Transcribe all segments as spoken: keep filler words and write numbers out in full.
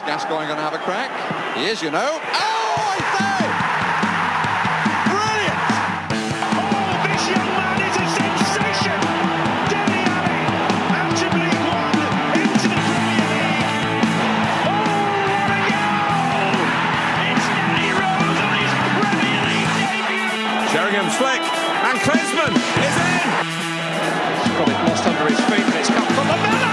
Gascoigne going to have a crack? He is, you know. Oh, I say! Brilliant! Oh, this young man is a sensation! Dele Alli, out of League One, into the Premier League. Oh, what a goal! It's Danny Rose on his Premier League debut! Sheringham's flick, and Klinsmann is in! He's got it lost under his feet, but it's come from the Miller!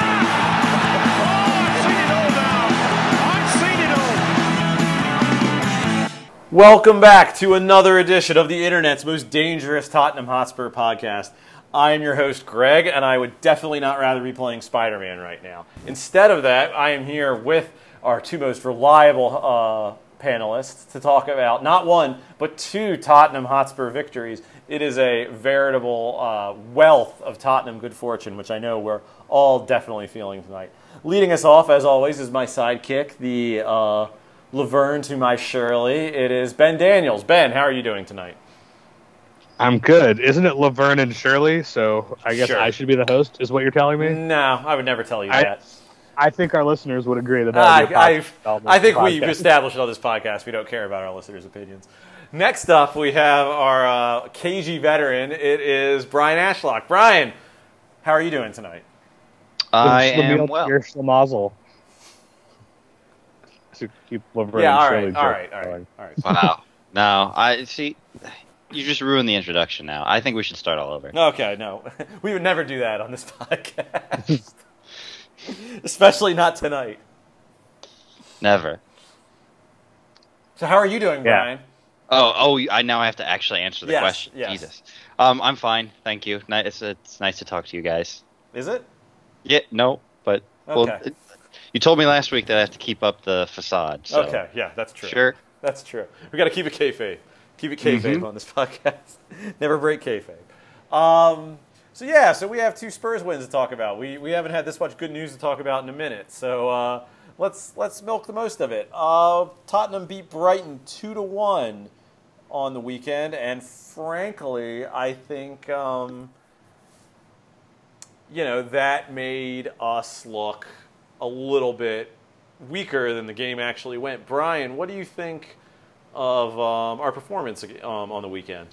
Welcome back to another edition of the internet's most dangerous Tottenham Hotspur podcast. I am your host, Greg, and I would definitely not rather be playing Spider-Man right now. Instead of that, I am here with our two most reliable uh, panelists to talk about not one, but two Tottenham Hotspur victories. It is a veritable uh, wealth of Tottenham good fortune, which I know we're all definitely feeling tonight. Leading us off, as always, is my sidekick, the... Uh, Laverne to my Shirley. It is Ben Daniels. Ben, how are you doing tonight? I'm good. Isn't it Laverne and Shirley? So I guess Sure. I should be the host, is what you're telling me? No, I would never tell you I, that. I think our listeners would agree that that would be a I, positive I, element I of think the we've podcast. established on this podcast we don't care about our listeners' opinions. Next up, we have our uh, K G veteran. It is Brian Ashlock. Brian, how are you doing tonight? I Schlemiel am to well. your Schlemazel. To keep Laverne Yeah, and all Shirley right, all joke right, all right, going. all right. Wow. No, I see. You just ruined the introduction. Now I think we should start all over. Okay, no. We would never do that on this podcast. Especially not tonight. Never. So how are you doing, Yeah. Brian? Oh, oh! I now have to actually answer the Yes, question. yes. Jesus. Um, I'm fine, thank you. Ni- It's it's nice to talk to you guys. Is it? Yeah, no, but well, Okay. it- you told me last week that I have to keep up the facade. So. Okay, yeah, that's true. Sure. That's true. We got to keep it kayfabe. Keep it kayfabe Mhm. on this podcast. Never break kayfabe. Um, so yeah, so we have two Spurs wins to talk about. We we haven't had this much good news to talk about in a minute. So uh, let's let's milk the most of it. Uh, Tottenham beat Brighton two to one on the weekend, and frankly, I think um, you know that made us look a little bit weaker than the game actually went. Brian, what do you think of um, our performance um, on the weekend?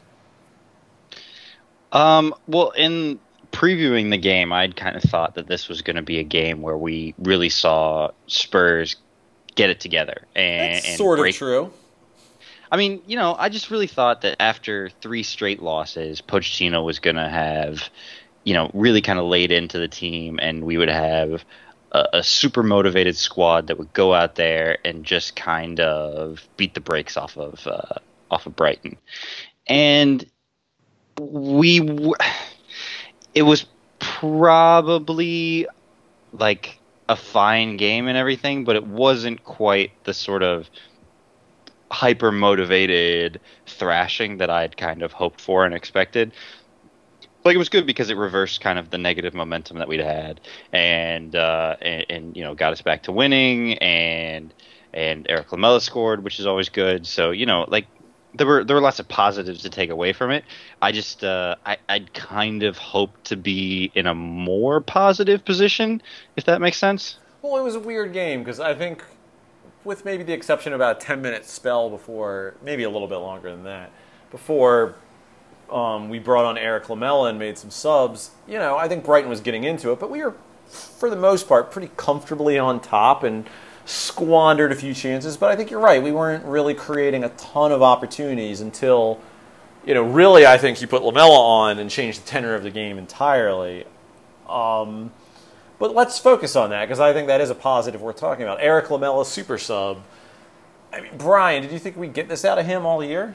Um, well, in previewing the game, I'd kind of thought that this was going to be a game where we really saw Spurs get it together and, That's and sort break. of true. I mean, you know, I just really thought that after three straight losses, Pochettino was going to have, you know, really kind of laid into the team, and we would have a, a super motivated squad that would go out there and just kind of beat the brakes off of uh, off of Brighton. And we, w- it was probably like a fine game and everything, but it wasn't quite the sort of hyper motivated thrashing that I'd kind of hoped for and expected. Like, it was good because it reversed kind of the negative momentum that we'd had, and uh, and, and you know got us back to winning, and and Eric Lamela scored, which is always good. So you know, like there were there were lots of positives to take away from it. I just uh, I I'd kind of hoped to be in a more positive position, if that makes sense. Well, it was a weird game because I think, with maybe the exception of about a ten minute spell before, maybe a little bit longer than that, before um, we brought on Eric Lamela and made some subs, you know, I think Brighton was getting into it, but we were, for the most part, pretty comfortably on top and squandered a few chances. But I think you're right, we weren't really creating a ton of opportunities until, you know, really I think you put Lamela on and changed the tenor of the game entirely. Um... But let's focus on that, because I think that is a positive we're talking about. Eric Lamela, super sub. I mean, Brian, did you think we'd get this out of him all year?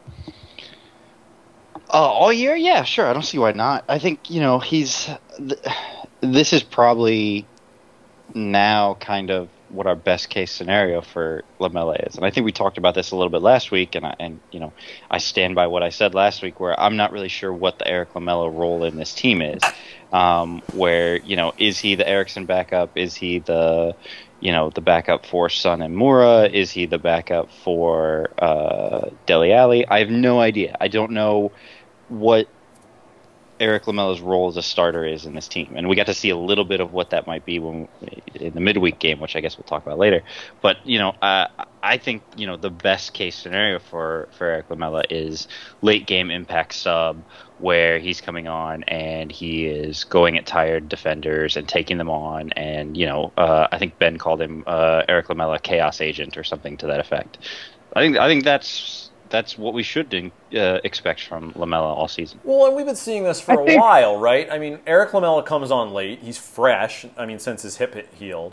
Uh, all year? Yeah, sure. I don't see why not. I think, you know, he's... Th- this is probably now kind of what our best case scenario for Lamela is. And I think we talked about this a little bit last week, and, I, and you know, I stand by what I said last week, where I'm not really sure what the Eric Lamela role in this team is. Um, where, you know, is he the Eriksen backup? Is he the, you know, the backup for Son and Moura? Is he the backup for uh, Dele Alli? I have no idea. I don't know what Eric Lamella's role as a starter is in this team, and we got to see a little bit of what that might be when in the midweek game, which I guess we'll talk about later. But you know, uh, I think you know the best case scenario for for Eric Lamella is late game impact sub, where he's coming on and he is going at tired defenders and taking them on, and you know, uh, I think Ben called him uh, Eric Lamella chaos agent or something to that effect. I think I think that's. That's what we should uh, expect from Lamella all season. Well, and we've been seeing this for I a think... while, right? I mean, Eric Lamella comes on late. He's fresh, I mean, since his hip healed.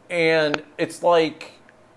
And it's like,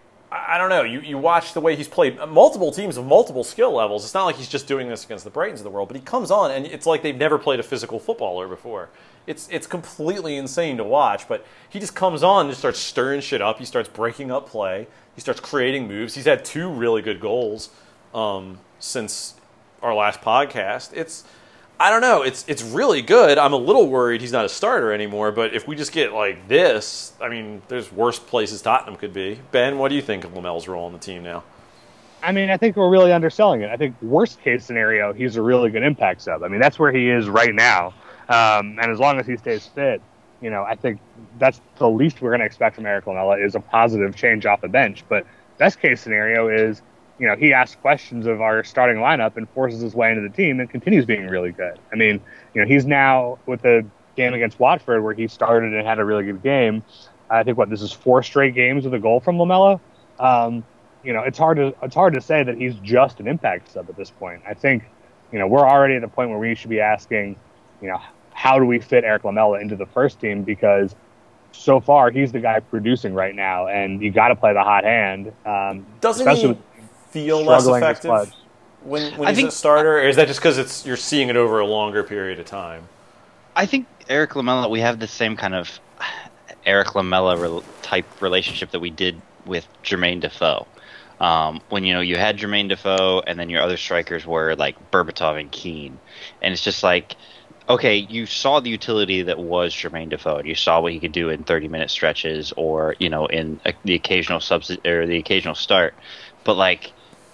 I don't know, you, you watch the way he's played multiple teams of multiple skill levels. It's not like he's just doing this against the Brightons of the world, but he comes on, and it's like they've never played a physical footballer before. It's it's completely insane to watch, but he just comes on and just starts stirring shit up. He starts breaking up play. He starts creating moves. He's had two really good goals. Um, since our last podcast. It's, I don't know, it's it's really good. I'm a little worried he's not a starter anymore, but if we just get like this, I mean, there's worse places Tottenham could be. Ben, what do you think of Lamella's role on the team now? I mean, I think we're really underselling it. I think worst case scenario, he's a really good impact sub. I mean, that's where he is right now. Um, and as long as he stays fit, you know, I think that's the least we're going to expect from Eric Lamella is a positive change off the bench. But best case scenario is, you know, he asks questions of our starting lineup and forces his way into the team and continues being really good. I mean, you know, he's now with the game against Watford where he started and had a really good game. I think what this is four straight games with a goal from Lamella. Um, you know, it's hard to it's hard to say that he's just an impact sub at this point. I think, you know, we're already at the point where we should be asking, you know, how do we fit Eric Lamella into the first team? Because so far he's the guy producing right now, and you got to play the hot hand. Um, Doesn't especially he with feel less effective clubs. when, when I he's think, a starter, or is that just because it's you're seeing it over a longer period of time? I think Eric Lamella, we have the same kind of Eric Lamella re- type relationship that we did with Jermaine Defoe. Um, when you know you had Jermaine Defoe, and then your other strikers were like Berbatov and Keane, and it's just like, okay, you saw the utility that was Jermaine Defoe, and you saw what he could do in thirty-minute stretches, or you know, in a, the occasional subs- or the occasional start, but like.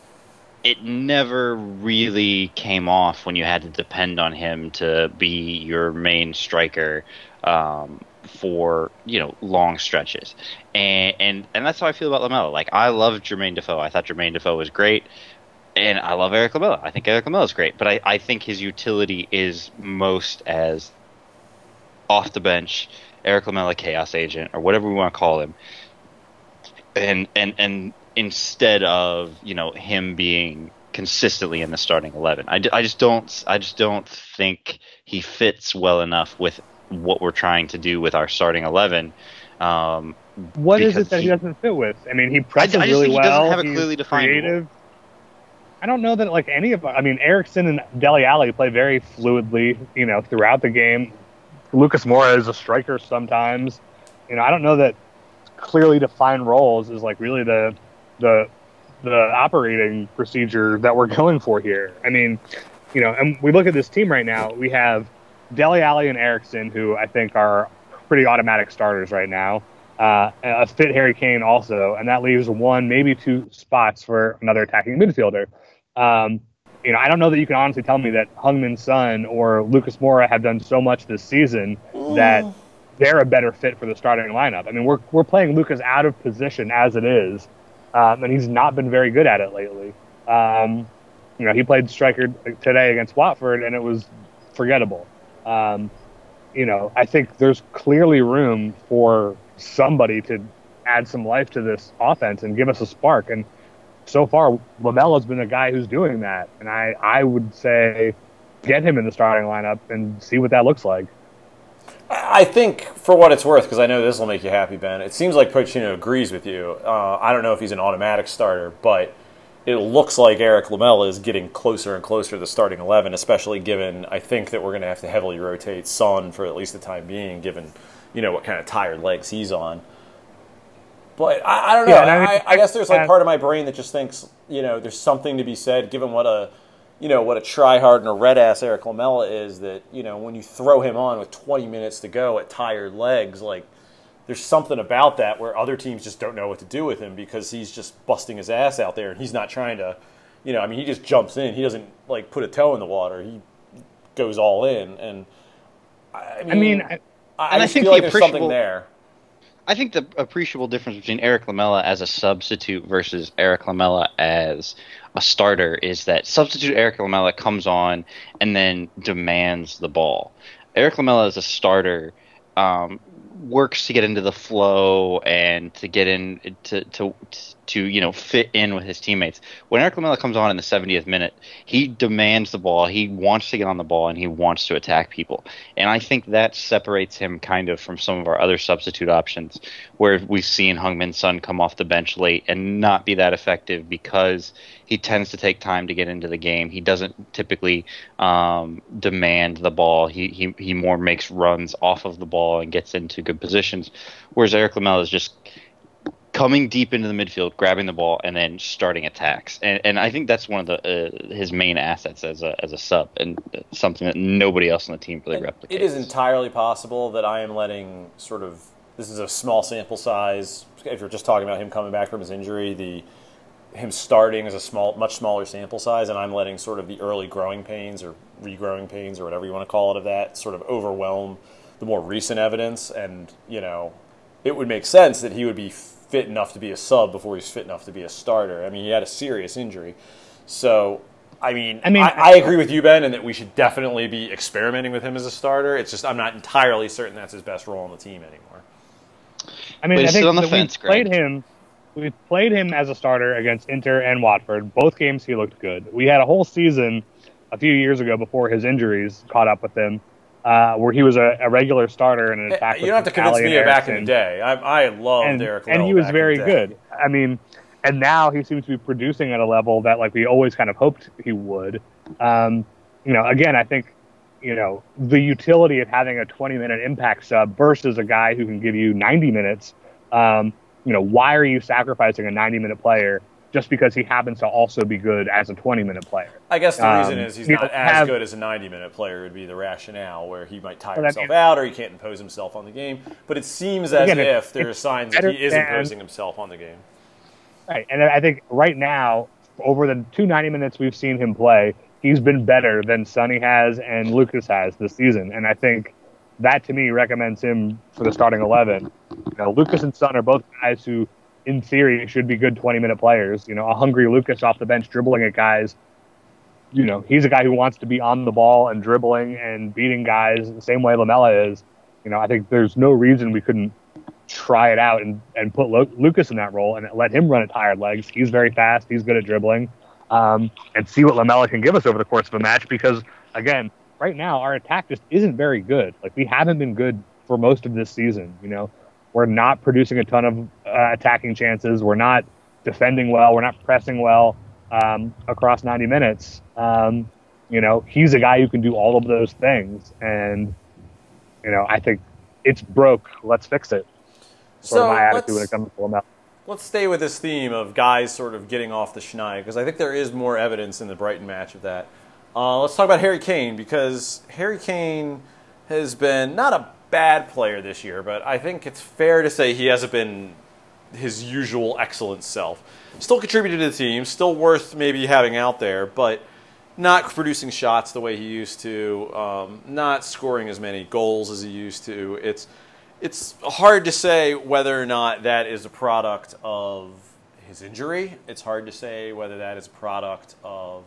It never really came off when you had to depend on him to be your main striker um, for you know long stretches, and, and and that's how I feel about Lamella. Like I love Jermaine Defoe. I thought Jermaine Defoe was great, and I love Eric Lamella. I think Eric Lamella is great, but I, I think his utility is most as off the bench Eric Lamella chaos agent or whatever we want to call him, and and and. Instead of you know him being consistently in the starting eleven, I, I just don't I just don't think he fits well enough with what we're trying to do with our starting eleven. Um, what is it that he, he doesn't fit with? I mean, he presses I, I just really think well. He doesn't have a He's clearly defined creative. role. I don't know that like any of. I mean, Eriksson and Dele Alli play very fluidly, you know, throughout the game. Lucas Moura is a striker sometimes. You know, I don't know that clearly defined roles is like really the. the the operating procedure that we're going for here. I mean, you know, and we look at this team right now, we have Dele Alli and Eriksson, who I think are pretty automatic starters right now. Uh, a fit Harry Kane also, and that leaves one, maybe two spots for another attacking midfielder. Um, you know, I don't know that you can honestly tell me that Heung-min Son or Lucas Moura have done so much this season that they're a better fit for the starting lineup. I mean, we're we're playing Lucas out of position as it is. Um, and he's not been very good at it lately. Um, you know, he played striker today against Watford, and it was forgettable. Um, you know, I think there's clearly room for somebody to add some life to this offense and give us a spark. And so far, Lamella's been a guy who's doing that. And I, I would say get him in the starting lineup and see what that looks like. I think, for what it's worth, because I know this will make you happy, Ben, it seems like Pochettino agrees with you. Uh, I don't know if he's an automatic starter, but it looks like Eric Lamella is getting closer and closer to the starting eleven, especially given, I think, that we're going to have to heavily rotate Son for at least the time being, given, you know, what kind of tired legs he's on. But I, I don't know. Yeah, I, mean, I, I guess there's like part of my brain that just thinks, you know, there's something to be said, given what a... you know, what a try-hard and a red-ass Eric Lamella is, that, you know, when you throw him on with twenty minutes to go at tired legs, like, there's something about that where other teams just don't know what to do with him because he's just busting his ass out there and he's not trying to, you know, I mean, he just jumps in. He doesn't, like, put a toe in the water. He goes all in. And I mean, I mean, I, I, and I I think feel the like there's something appreciable- there. I think the appreciable difference between Eric Lamela as a substitute versus Eric Lamela as a starter is that substitute Eric Lamela comes on and then demands the ball. Eric Lamela as a starter um, works to get into the flow and to get in to to to you know fit in with his teammates. When Eric Lamela comes on in the seventieth minute, he demands the ball. He wants to get on the ball and he wants to attack people. And I think that separates him kind of from some of our other substitute options, where we've seen Heung-min Son come off the bench late and not be that effective because he tends to take time to get into the game. He doesn't typically um, demand the ball. He, he he more makes runs off of the ball and gets into good positions, whereas Eric Lamela is just coming deep into the midfield, grabbing the ball, and then starting attacks. And and I think that's one of the uh, his main assets as a as a sub, and something that nobody else on the team really replicates. It is entirely possible that I am letting sort of this is a small sample size. If you're just talking about him coming back from his injury, the him starting is a small, much smaller sample size, and I'm letting sort of the early growing pains or regrowing pains or whatever you want to call it of that sort of overwhelm the more recent evidence. And you know, it would make sense that he would be fit enough to be a sub before he's fit enough to be a starter. I mean, he had a serious injury. So, I mean, I, mean, I, I agree with you, Ben, and that we should definitely be experimenting with him as a starter. It's just I'm not entirely certain that's his best role on the team anymore. I mean, But I he's think still on the that fence, we played Greg. him. We played him as a starter against Inter and Watford. Both games he looked good. We had a whole season a few years ago before his injuries caught up with him, uh, where he was a, a regular starter in an attack. You don't have to convince me of back in the day. I, I loved and, Derek and Lell he was back very in the day. good. I mean, and now he seems to be producing at a level that like we always kind of hoped he would. Um, you know, again, I think you know the utility of having a twenty minute impact sub versus a guy who can give you ninety minutes. Um, you know, why are you sacrificing a ninety minute player just because he happens to also be good as a twenty minute player? I guess the Um, reason is he's you not know, as have- good as a ninety minute player would be the rationale, where he might tire But I himself mean- out or he can't impose himself on the game. But it seems as Again, it- if there are it's signs that better he is than- imposing himself on the game. Right, and I think right now, over the two ninety minutes we've seen him play, he's been better than Sonny has and Lucas has this season. And I think that, to me, recommends him for the starting eleven. You know, Lucas and Son are both guys who, in theory, should be good twenty-minute players. You know, a hungry Lucas off the bench dribbling at guys. You know, he's a guy who wants to be on the ball and dribbling and beating guys the same way Lamela is. You know, I think there's no reason we couldn't try it out and, and put Lo- Lucas in that role and let him run at tired legs. He's very fast. He's good at dribbling. Um, and see what Lamela can give us over the course of a match because, again, right now our attack just isn't very good. Like, we haven't been good for most of this season, you know. We're not producing a ton of uh, attacking chances. We're not defending well. We're not pressing well um, across ninety minutes. Um, you know, he's a guy who can do all of those things. And, you know, I think it's broke. Let's fix it. Sort So of my attitude let's- when it comes to Lamela. Let's stay with this theme of guys sort of getting off the schneid, because I think there is more evidence in the Brighton match of that. Uh, let's talk about Harry Kane, because Harry Kane has been not a bad player this year, but I think it's fair to say he hasn't been his usual excellent self. Still contributed to the team, still worth maybe having out there, but not producing shots the way he used to, um, not scoring as many goals as he used to. It's It's hard to say whether or not that is a product of his injury. It's hard to say whether that is a product of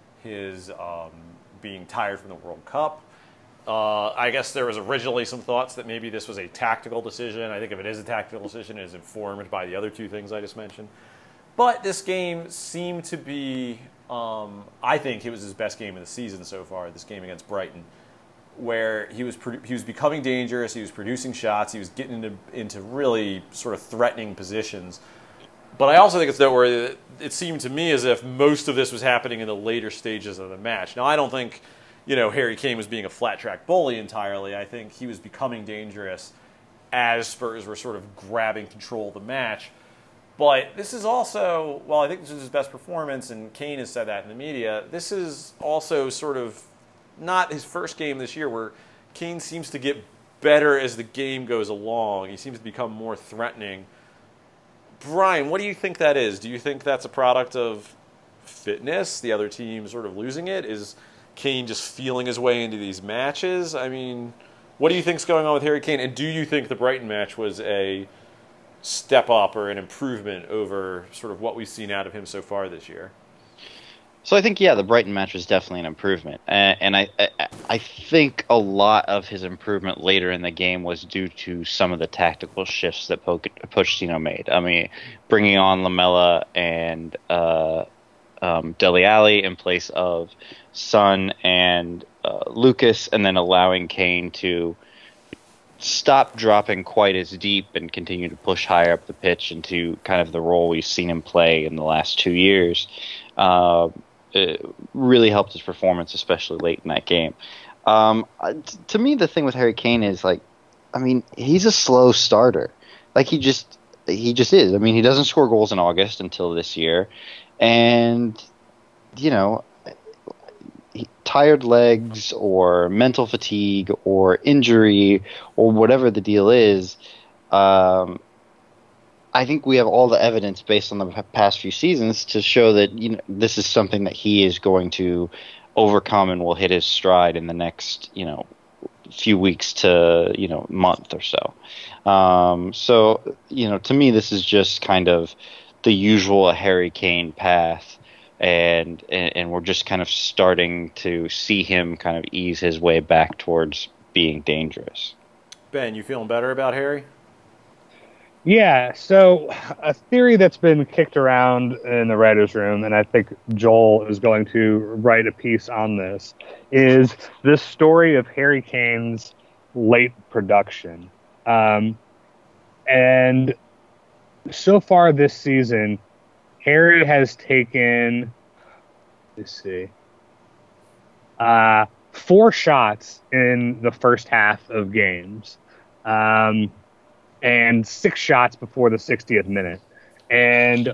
his um, being tired from the World Cup. Uh, I guess there was originally some thoughts that maybe this was a tactical decision. I think if it is a tactical decision, it is informed by the other two things I just mentioned. But this game seemed to be, um, I think it was his best game of the season so far, this game against Brighton, where he was produ- he was becoming dangerous, he was producing shots, he was getting into into really sort of threatening positions. But I also think it's noteworthy that it seemed to me as if most of this was happening in the later stages of the match. Now, I don't think, you know, Harry Kane was being a flat track bully entirely. I think he was becoming dangerous as Spurs were sort of grabbing control of the match. But this is also, well, I think this is his best performance, and Kane has said that in the media, this is also sort of not his first game this year where Kane seems to get better as the game goes along. He seems to become more threatening. Brian, what do you think that is? Do you think that's a product of fitness, the other team sort of losing it? Is Kane just feeling his way into these matches? I mean, what do you think's going on with Harry Kane? And do you think the Brighton match was a step up or an improvement over sort of what we've seen out of him so far this year? So I think, yeah, the Brighton match was definitely an improvement. And, and I, I I think a lot of his improvement later in the game was due to some of the tactical shifts that po- Pochettino made. I mean, bringing on Lamela and uh, um, Dele Alli in place of Son and uh, Lucas, and then allowing Kane to stop dropping quite as deep and continue to push higher up the pitch into kind of the role we've seen him play in the last two years. Uh, it really helped his performance, especially late in that game. Um, t- to me, the thing with Harry Kane is, like, I mean, he's a slow starter. Like, he just he just is. I mean, he doesn't score goals in August until this year. And, you know, tired legs or mental fatigue or injury or whatever the deal is, um, I think we have all the evidence based on the past few seasons to show that, you know, this is something that he is going to overcome and will hit his stride in the next, you know, few weeks to, you know, month or so. Um, so, you know, to me, this is just kind of the usual Harry Kane path. And, and and we're just kind of starting to see him kind of ease his way back towards being dangerous. Ben, you feeling better about Harry? Yeah, so a theory that's been kicked around in the writer's room, and I think Joel is going to write a piece on this, is this story of Harry Kane's late production. Um, and so far this season, Harry has taken, let's see, uh, four shots in the first half of games. Um and six shots before the sixtieth minute. And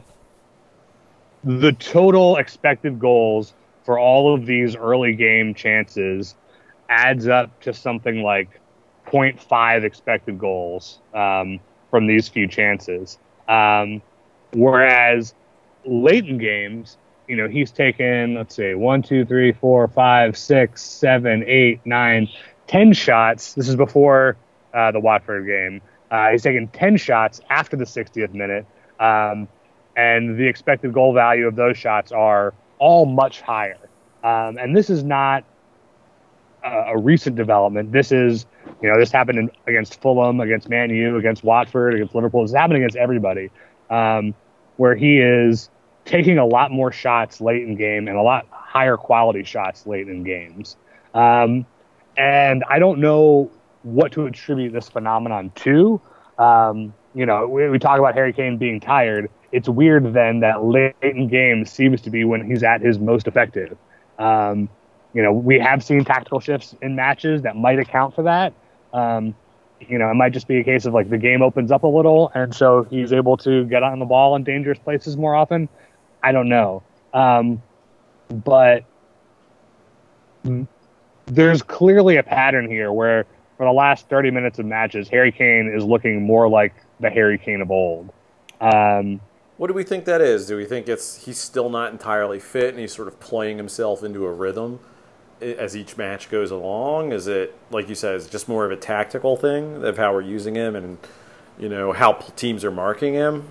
the total expected goals for all of these early game chances adds up to something like zero point five expected goals um, from these few chances. Um, whereas late in games, you know, he's taken, let's see, one, two, three, four, five, six, seven, eight, nine, ten shots. This is before uh, the Watford game. Uh, he's taken ten shots after the sixtieth minute, um, and the expected goal value of those shots are all much higher. Um, and this is not a, a recent development. This is, you know, this happened in, against Fulham, against Man U, against Watford, against Liverpool. This is happening against everybody, um, where he is taking a lot more shots late in game and a lot higher quality shots late in games. Um, and I don't know what to attribute this phenomenon to. Um, you know, we, we talk about Harry Kane being tired. It's weird then that late in games seems to be when he's at his most effective. Um, you know, we have seen tactical shifts in matches that might account for that. Um, you know, it might just be a case of like the game opens up a little and so he's able to get on the ball in dangerous places more often. I don't know. Um, but there's clearly a pattern here where for the last thirty minutes of matches, Harry Kane is looking more like the Harry Kane of old. Um, what do we think that is? Do we think it's he's still not entirely fit and he's sort of playing himself into a rhythm as each match goes along? Is it, like you said, is it just more of a tactical thing of how we're using him and, you know, how teams are marking him?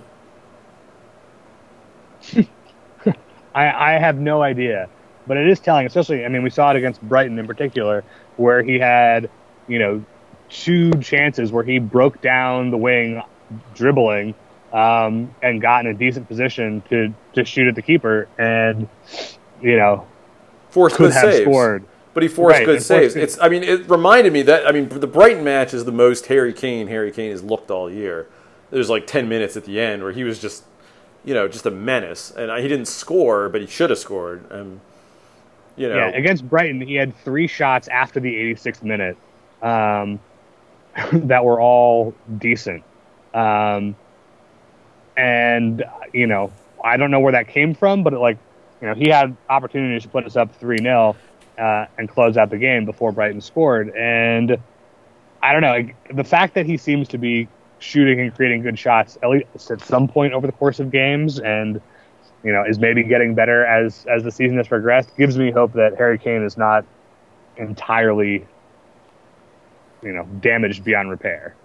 I, I have no idea. But it is telling, especially, I mean, we saw it against Brighton in particular, where he had, you know, two chances where he broke down the wing dribbling um, and got in a decent position to, to shoot at the keeper and, you know, forced could good have saves. scored. But he forced Right, good and saves. forced good- It's, I mean, it reminded me that, I mean, the Brighton match is the most Harry Kane Harry Kane has looked all year. There's like ten minutes at the end where he was just, you know, just a menace. And he didn't score, but he should have scored. And, you know. Yeah, against Brighton, he had three shots after the eighty-sixth minute um, that were all decent. Um, and, you know, I don't know where that came from, but, it, like, you know, he had opportunities to put us up three nil uh, and close out the game before Brighton scored. And I don't know, like, the fact that he seems to be shooting and creating good shots, at least at some point over the course of games, and you know, is maybe getting better as as the season has progressed, gives me hope that Harry Kane is not entirely, you know, damaged beyond repair.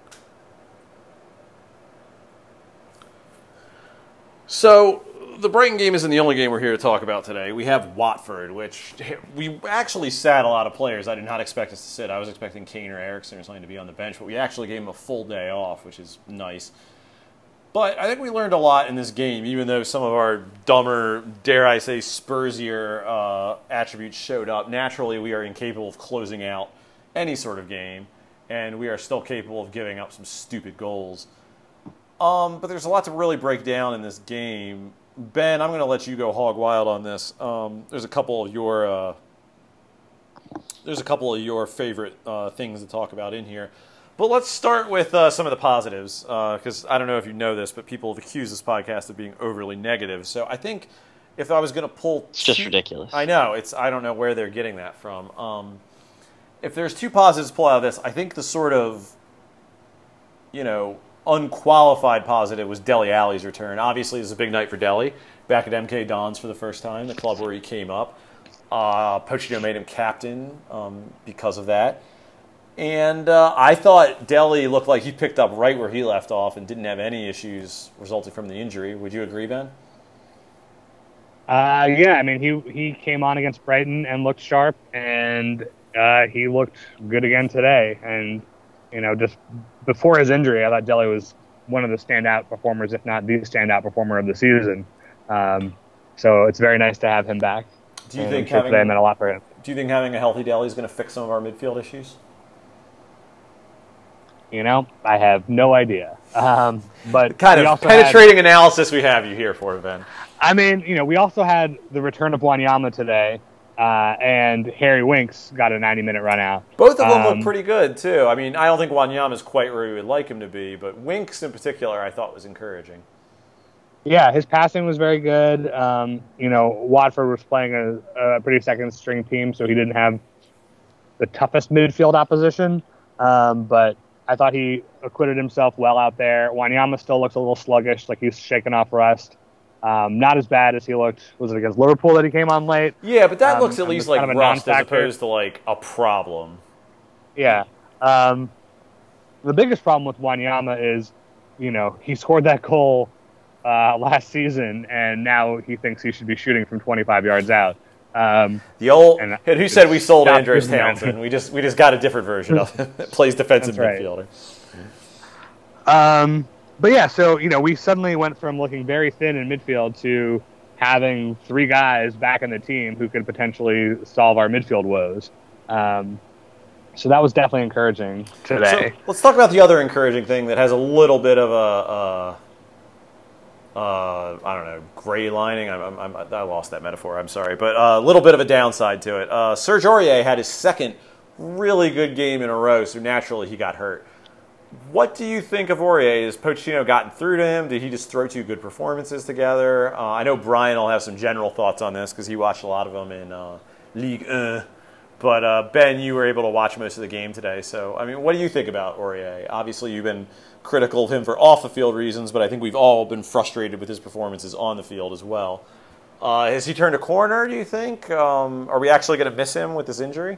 So the Brighton game isn't the only game we're here to talk about today. We have Watford, which we actually sat a lot of players. I did not expect us to sit. I was expecting Kane or Ericsson or something to be on the bench, but we actually gave them a full day off, which is nice. But I think we learned a lot in this game, even though some of our dumber, dare I say, Spursier uh, attributes showed up. Naturally, we are incapable of closing out any sort of game, and we are still capable of giving up some stupid goals. Um, but there's a lot to really break down in this game. Ben, I'm going to let you go hog wild on this. Um, there's a couple of your uh, there's a couple of your favorite uh, things to talk about in here. But let's start with uh, some of the positives, because uh, I don't know if you know this, but people have accused this podcast of being overly negative. So I think if I was going to pull, it's just two, ridiculous. I know it's. I don't know where they're getting that from. Um, if there's two positives to pull out of this, I think the sort of, you know, unqualified positive was Dele Alli's return. Obviously, it's a big night for Dele, back at M K Dons for the first time, the club where he came up. Uh, Pochettino made him captain um, because of that. And uh, I thought Dele looked like he picked up right where he left off and didn't have any issues resulting from the injury. Would you agree, Ben? Uh, yeah, I mean, he he came on against Brighton and looked sharp, and uh, he looked good again today. And, you know, just before his injury, I thought Dele was one of the standout performers, if not the standout performer of the season. Um, so it's very nice to have him back. Do you and think sure having today meant a lot for him? Do you think having a healthy Dele is going to fix some of our midfield issues? You know, I have no idea. Um, but The kind we of also penetrating had, analysis we have you here for, Ben. I mean, you know, we also had the return of Wanyama today, uh, and Harry Winks got a ninety-minute run out. Both of them Um, look pretty good, too. I mean, I don't think Wanyama is quite where we would like him to be, but Winks in particular I thought was encouraging. Yeah, his passing was very good. Um, you know, Watford was playing a, a pretty second-string team, so he didn't have the toughest midfield opposition. Um, but I thought he acquitted himself well out there. Wanyama still looks a little sluggish, like he's shaking off rust. Um, not as bad as he looked. Was it against Liverpool that he came on late? Yeah, but that Um, looks at and least was like kind of a rust as non-factor. opposed to like a problem. Yeah. Um, the biggest problem with Wanyama is, you know, he scored that goal uh, last season, and now he thinks he should be shooting from twenty-five yards out. Um, The old And, uh, and who said we sold stop Andreas using that. Townsend? We just we just got a different version of him that plays defensive That's right. midfielder. Um, but yeah, so, you know, we suddenly went from looking very thin in midfield to having three guys back in the team who could potentially solve our midfield woes. Um, so that was definitely encouraging today. So let's talk about the other encouraging thing that has a little bit of a, uh, uh, I don't know, gray lining. I'm, I'm, I lost that metaphor. I'm sorry, but a little bit of a downside to it. Uh, Serge Aurier had his second really good game in a row, so naturally he got hurt. What do you think of Aurier? Has Pochettino gotten through to him? Did he just throw two good performances together? Uh, I know Brian will have some general thoughts on this because he watched a lot of them in uh, Ligue one. But, uh, Ben, you were able to watch most of the game today. So, I mean, what do you think about Aurier? Obviously, you've been critical of him for off-the-field reasons, but I think we've all been frustrated with his performances on the field as well. Uh, has he turned a corner, do you think? Um, are we actually going to miss him with this injury?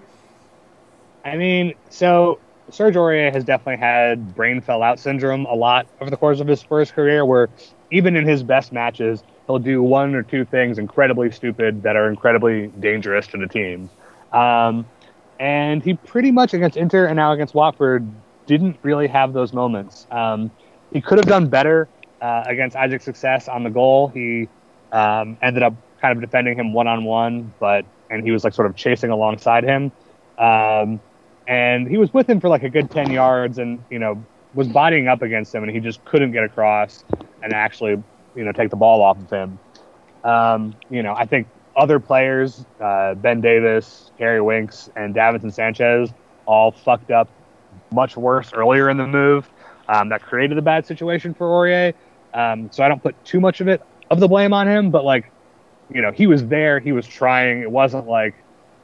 I mean, so Serge Aurier has definitely had brain fell out syndrome a lot over the course of his Spurs career, where even in his best matches, he'll do one or two things incredibly stupid that are incredibly dangerous to the team. Um, and he pretty much against Inter and now against Watford didn't really have those moments. Um, he could have done better uh, against Isaac's success on the goal. He um, ended up kind of defending him one-on-one, but and he was like sort of chasing alongside him. Um, and he was with him for like a good ten yards and, you know, was bodying up against him, and he just couldn't get across and actually, you know, take the ball off of him. Um, you know, I think other players, uh, Ben Davis, Harry Winks, and Davinson Sanchez all fucked up much worse earlier in the move. Um, that created a bad situation for Aurier. Um, so I don't put too much of it, of the blame on him, but like, you know, he was there, he was trying. It wasn't like,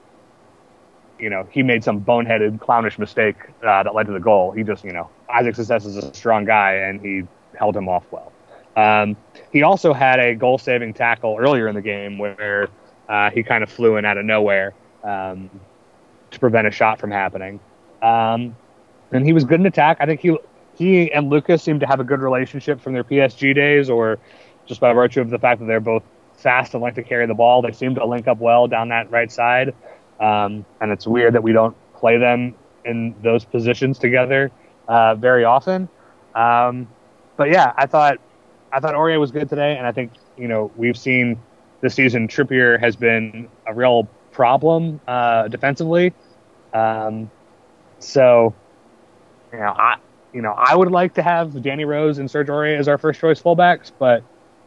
you know, he made some boneheaded, clownish mistake uh, that led to the goal. He just, you know, Isaac Success is a strong guy, and he held him off well. Um, he also had a goal-saving tackle earlier in the game where uh, he kind of flew in out of nowhere um, to prevent a shot from happening. Um, and he was good in attack. I think he he and Lucas seem to have a good relationship from their P S G days, or just by virtue of the fact that they're both fast and like to carry the ball. They seem to link up well down that right side. Um, and it's weird that we don't play them in those positions together uh, very often. Um, but yeah, I thought I thought Aurier was good today, and I think you know we've seen this season Trippier has been a real problem uh, defensively. Um, so you know I you know I would like to have Danny Rose and Serge Aurier as our first choice fullbacks, but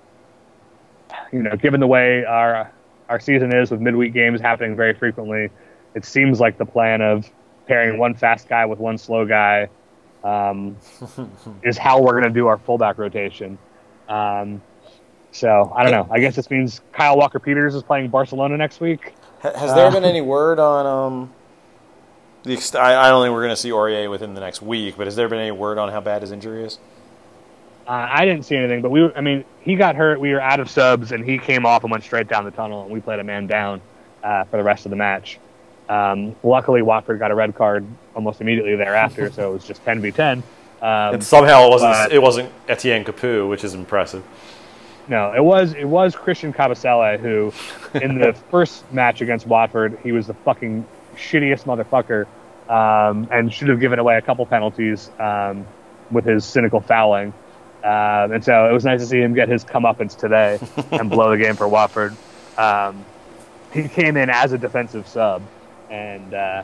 you know given the way our our season is with midweek games happening very frequently, it seems like the plan of pairing one fast guy with one slow guy um, is how we're going to do our fullback rotation. Um, so I don't know. I guess this means Kyle Walker-Peters is playing Barcelona next week. Has there uh, been any word on um, the? Ex- I, I don't think we're going to see Aurier within the next week, but has there been any word on how bad his injury is? Uh, I didn't see anything, but we. I mean, he got hurt. We were out of subs, and he came off and went straight down the tunnel, and we played a man down uh, for the rest of the match. Um, luckily, Watford got a red card almost immediately thereafter, so it was just ten v ten. Um, and somehow it wasn't but, it wasn't Etienne Capoue, which is impressive. No, it was it was Christian Kabasele who, in the first match against Watford, he was the fucking shittiest motherfucker, um, and should have given away a couple penalties um, with his cynical fouling. Um, and so it was nice to see him get his comeuppance today and blow the game for Watford. Um, he came in as a defensive sub and uh,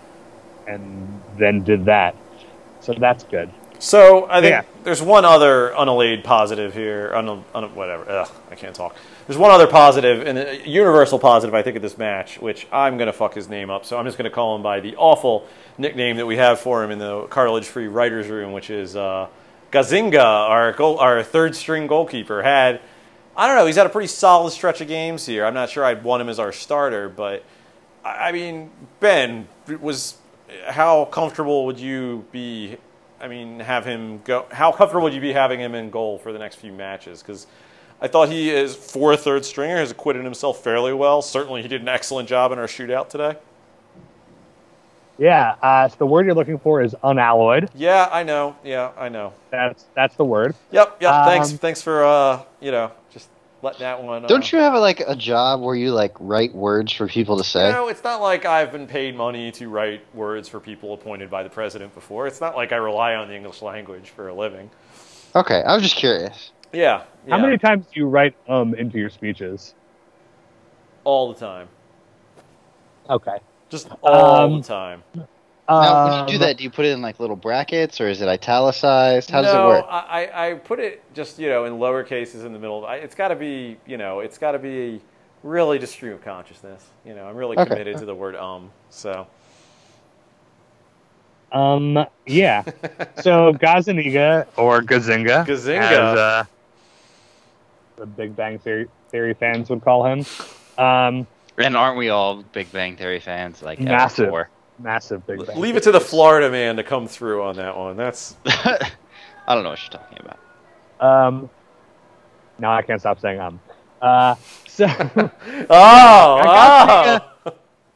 and then did that. So that's good. So I think yeah. there's one other unallayed positive here. Un, un, whatever. Ugh, I can't talk. There's one other positive, and a universal positive, I think, of this match, which I'm going to fuck his name up. So I'm just going to call him by the awful nickname that we have for him in the cartilage-free writer's room, which is uh, Gazzaniga, our goal, our third-string goalkeeper. Had, I don't know, he's had a pretty solid stretch of games here. I'm not sure I'd want him as our starter, but, I mean, Ben, was how comfortable would you be, I mean, have him go, how comfortable would you be having him in goal for the next few matches? Because I thought he is, for a third stringer, has acquitted himself fairly well. Certainly he did an excellent job in our shootout today. Yeah, uh, so the word you're looking for is unalloyed. Yeah, I know. Yeah, I know. That's that's the word. Yep, yep. Um, thanks, thanks for uh, you know, just letting that one. Uh, Don't you have like a job where you like write words for people to say? You know, it's not like I've been paid money to write words for people appointed by the president before. It's not like I rely on the English language for a living. Okay, I was just curious. Yeah. yeah. How many times do you write um into your speeches? All the time. Okay. Just all Um, the time. Now, when Um, you do that, do you put it in like little brackets or is it italicized? How does no, it work? I, I put it just, you know, in lower cases in the middle. I, it's got to be, you know, it's got to be really just stream of consciousness. You know, I'm really Okay. committed to the word um. So. Um. Yeah. So Gazzaniga or Gazzaniga, Gazzaniga. as uh, the Big Bang Theory, Theory fans would call him. Um. And aren't we all Big Bang Theory fans? Like Massive. Four? Massive Big Bang. Leave it to the Florida man to come through on that one. That's. I don't know what you're talking about. Um. No, I can't stop saying um. Uh. So. Oh! Gazzaniga oh.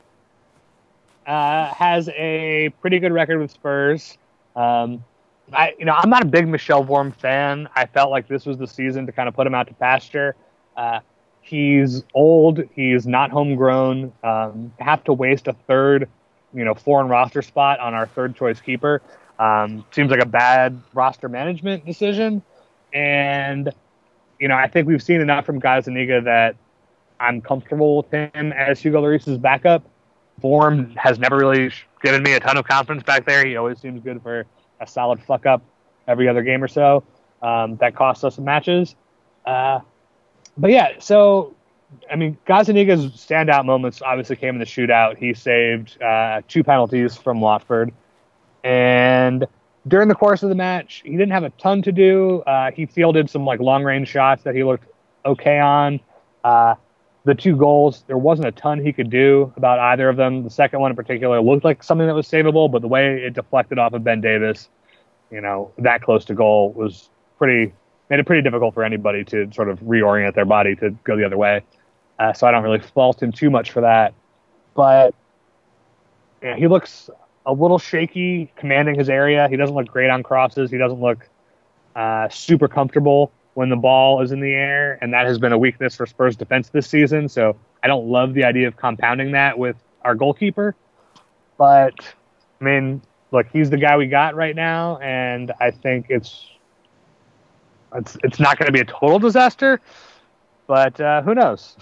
uh, has a pretty good record with Spurs. Um, I, you know, I'm not a big Michel Vorm fan. I felt like this was the season to kind of put him out to pasture. Uh, he's old. He's not homegrown. Um, have to waste a third, you know, foreign roster spot on our third choice keeper. Um, seems like a bad roster management decision. And, you know, I think we've seen enough from Gazzaniga that I'm comfortable with him as Hugo Lloris's backup. Vorm has never really given me a ton of confidence back there. He always seems good for a solid fuck up every other game or so. Um, that costs us some matches. Uh, but yeah, so, I mean, Gazzaniga's standout moments obviously came in the shootout. He saved uh, two penalties from Watford. And during the course of the match, he didn't have a ton to do. Uh, he fielded some like long range shots that he looked okay on. Uh, The two goals, there wasn't a ton he could do about either of them. The second one in particular looked like something that was savable, but the way it deflected off of Ben Davis, you know, that close to goal was pretty made it pretty difficult for anybody to sort of reorient their body to go the other way. Uh, so I don't really fault him too much for that. But yeah, he looks a little shaky commanding his area. He doesn't look great on crosses. He doesn't look uh, super comfortable when the ball is in the air, and that has been a weakness for Spurs defense this season. So I don't love the idea of compounding that with our goalkeeper. But, I mean, look, he's the guy we got right now, and I think it's it's, it's not going to be a total disaster, but uh, who knows?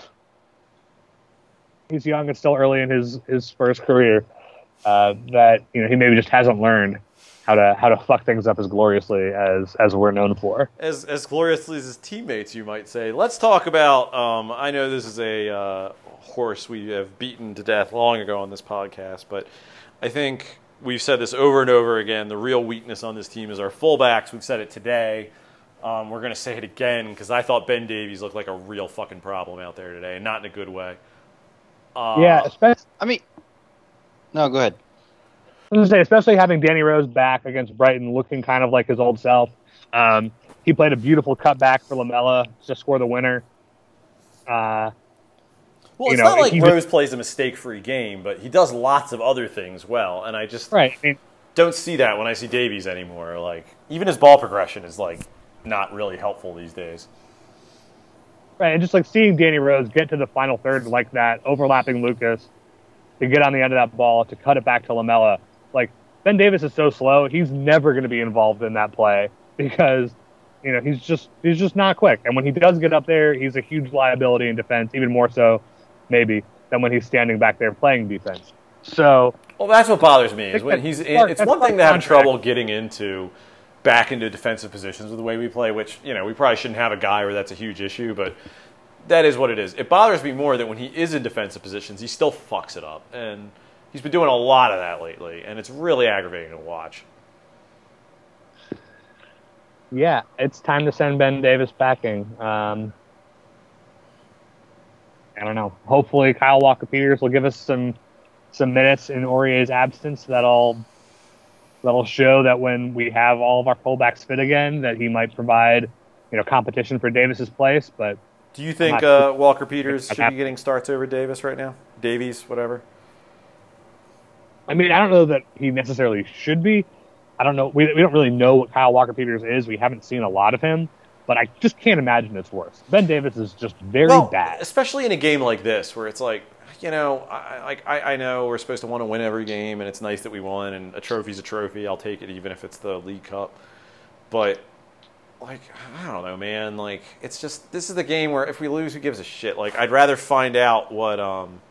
He's young and still early in his, his Spurs career. Uh, that you know he maybe just hasn't learned how to how to fuck things up as gloriously as as we're known for. As as gloriously as his teammates, you might say. Let's talk about. Um, I know this is a uh, horse we have beaten to death long ago on this podcast, but I think we've said this over and over again. The real weakness on this team is our fullbacks. We've said it today. Um, we're going to say it again because I thought Ben Davies looked like a real fucking problem out there today, and not in a good way. Uh, yeah, especially. I mean, no, go ahead. I was going to say, especially having Danny Rose back against Brighton, looking kind of like his old self. Um, he played a beautiful cutback for Lamela to score the winner. Uh, well, you it's know, not like he Rose just, plays a mistake-free game, but he does lots of other things well, and I just right. I mean, don't see that when I see Davies anymore. Like, even his ball progression is like not really helpful these days. Right, and just like seeing Danny Rose get to the final third like that, overlapping Lucas, to get on the end of that ball, to cut it back to Lamela. Like, Ben Davies is so slow, he's never going to be involved in that play because, you know, he's just he's just not quick. And when he does get up there, he's a huge liability in defense, even more so, maybe, than when he's standing back there playing defense. So, well, that's what bothers me. Is when he's in, it's one thing to have contract. trouble getting into back into defensive positions with the way we play, which, you know, we probably shouldn't have a guy where that's a huge issue, but that is what it is. It bothers me more that when he is in defensive positions, he still fucks it up. And he's been doing a lot of that lately, and it's really aggravating to watch. Yeah, it's time to send Ben Davies packing. Um, I don't know. Hopefully Kyle Walker-Peters will give us some some minutes in Aurier's absence. That'll, that'll show that when we have all of our fullbacks fit again, that he might provide, you know, competition for Davis's place, but do you think uh, Walker-Peters should be getting starts over Davis right now? Davies, whatever? I mean, I don't know that he necessarily should be. I don't know. We, we don't really know what Kyle Walker-Peters is. We haven't seen a lot of him, but I just can't imagine it's worse. Ben Davies is just very well, bad. Especially in a game like this where it's like, you know, I, like I, I know we're supposed to want to win every game, and it's nice that we won, and a trophy's a trophy. I'll take it even if it's the League Cup. But like, I don't know, man. Like, it's just, this is the game where if we lose, who gives a shit? Like, I'd rather find out what, um,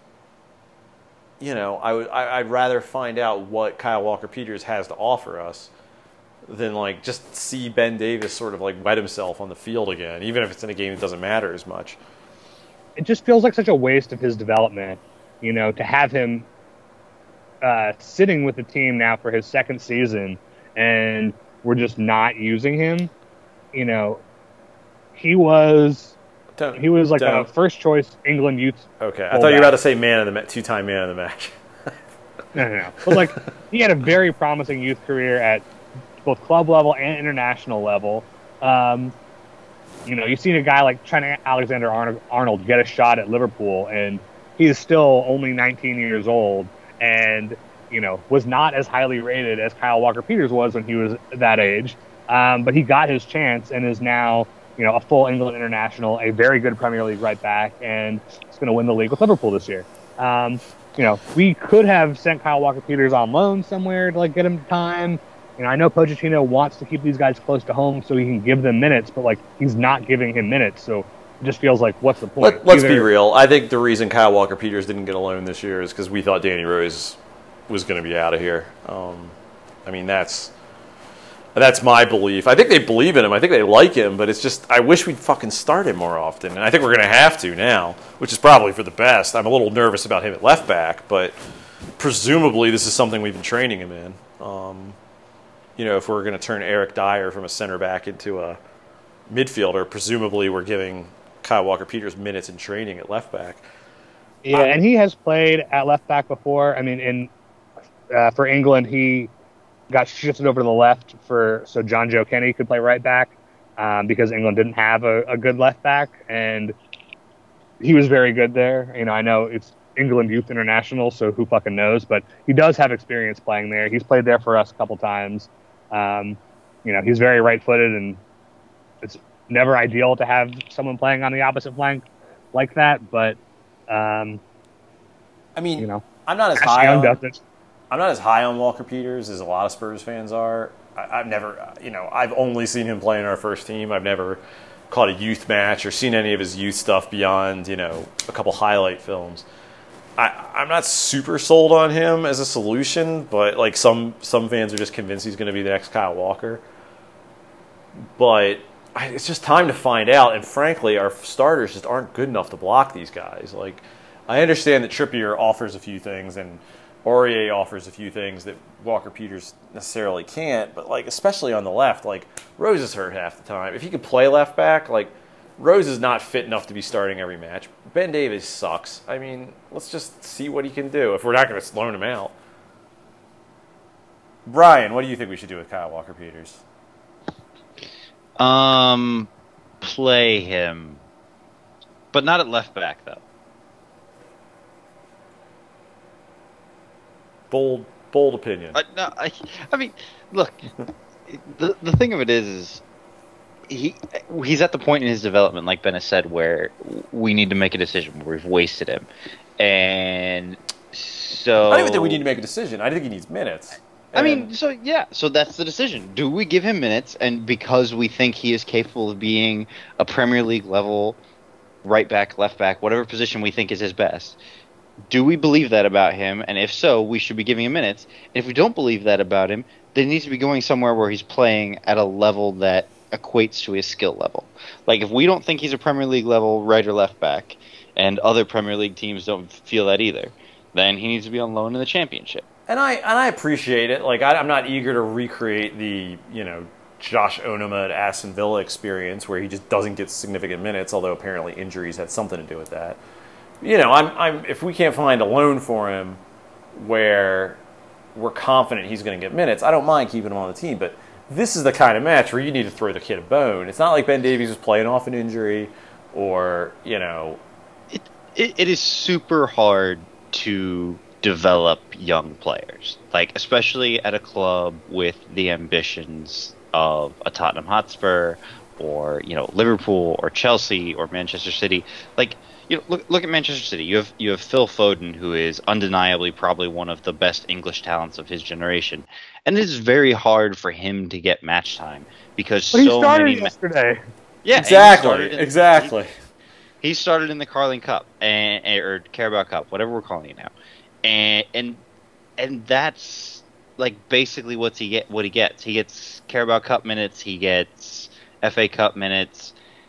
you know, I would, I, I'd rather find out what Kyle Walker-Peters has to offer us than, like, just see Ben Davies sort of, like, wet himself on the field again, even if it's in a game that doesn't matter as much. It just feels like such a waste of his development, you know, to have him uh, sitting with the team now for his second season, and we're just not using him. You know, he was don't, he was like don't. a first choice England youth. Okay, I thought you were about to say man of the two time man of the match. no, no, no. But like he had a very promising youth career at both club level and international level. Um, you know, you've seen a guy like Trent Alexander Arnold get a shot at Liverpool, and he is still only nineteen years old, and you know was not as highly rated as Kyle Walker-Peters was when he was that age. Um, but he got his chance and is now, you know, a full England international, a very good Premier League right back, and is going to win the league with Liverpool this year. Um, you know, we could have sent Kyle Walker-Peters on loan somewhere to like get him time. You know, I know Pochettino wants to keep these guys close to home so he can give them minutes, but like he's not giving him minutes, so it just feels like what's the point? Let, let's Either, be real. I think the reason Kyle Walker-Peters didn't get a loan this year is because we thought Danny Rose was going to be out of here. Um, I mean, that's. That's my belief. I think they believe in him. I think they like him, but it's just I wish we'd fucking start him more often. And I think we're going to have to now, which is probably for the best. I'm a little nervous about him at left back, but presumably this is something we've been training him in. Um, you know, if we're going to turn Eric Dyer from a center back into a midfielder, presumably we're giving Kyle Walker-Peters minutes in training at left back. Yeah, and he has played at left back before. I mean, in uh, for England, he got shifted over to the left for so John Joe Kenny could play right back. um, because England didn't have a, a good left back, and he was very good there. You know, I know it's England Youth International, so who fucking knows? But he does have experience playing there. He's played there for us a couple times. Um, you know, he's very right-footed, and it's never ideal to have someone playing on the opposite flank like that. But um, I mean, you know, I'm not as Ashley high Young on, does it. I'm not as high on Walker Peters as a lot of Spurs fans are. I, I've never, you know, I've only seen him play in our first team. I've never caught a youth match or seen any of his youth stuff beyond, you know, a couple highlight films. I, I'm not super sold on him as a solution, but like some some fans are just convinced he's going to be the next Kyle Walker. But I, it's just time to find out. And frankly, our starters just aren't good enough to block these guys. Like, I understand that Trippier offers a few things and Aurier offers a few things that Walker Peters necessarily can't. But like, especially on the left, like Rose is hurt half the time. If he could play left back, like. Rose is not fit enough to be starting every match. Ben Davies sucks. I mean, let's just see what he can do if we're not going to loan him out. Brian, what do you think we should do with Kyle Walker-Peters? Um, play him, but not at left back though. Bold, bold opinion. I, no, I, I mean, look, the the thing of it is, is he he's at the point in his development, like Ben has said, where we need to make a decision. Where we've wasted him, and so I don't even think we need to make a decision. I think he needs minutes. I mean, so yeah, so that's the decision. Do we give him minutes, and because we think he is capable of being a Premier League level right back, left back, whatever position we think is his best? Do we believe that about him? And if so, we should be giving him minutes. And if we don't believe that about him, then he needs to be going somewhere where he's playing at a level that equates to his skill level. Like, if we don't think he's a Premier League level right or left back, and other Premier League teams don't feel that either, then he needs to be on loan in the Championship. And I and I appreciate it. Like, I, I'm not eager to recreate the, you know, Josh Onuma at Aston Villa experience where he just doesn't get significant minutes, although apparently injuries had something to do with that. You know, I'm I'm if we can't find a loan for him where we're confident he's going to get minutes, I don't mind keeping him on the team, but this is the kind of match where you need to throw the kid a bone. It's not like Ben Davies was playing off an injury or, you know... It, it, it is super hard to develop young players, like, especially at a club with the ambitions of a Tottenham Hotspur or, you know, Liverpool or Chelsea or Manchester City. Like, you know, look look at Manchester City. You have you have Phil Foden, who is undeniably probably one of the best English talents of his generation, and it is very hard for him to get match time because But he so started many. yesterday. Yeah, Exactly, and he started in- exactly. He, he started in the Carling Cup and or Carabao Cup, whatever we're calling it now, and and and that's like basically what he get. What he gets, he gets Carabao Cup minutes, he gets F A Cup minutes.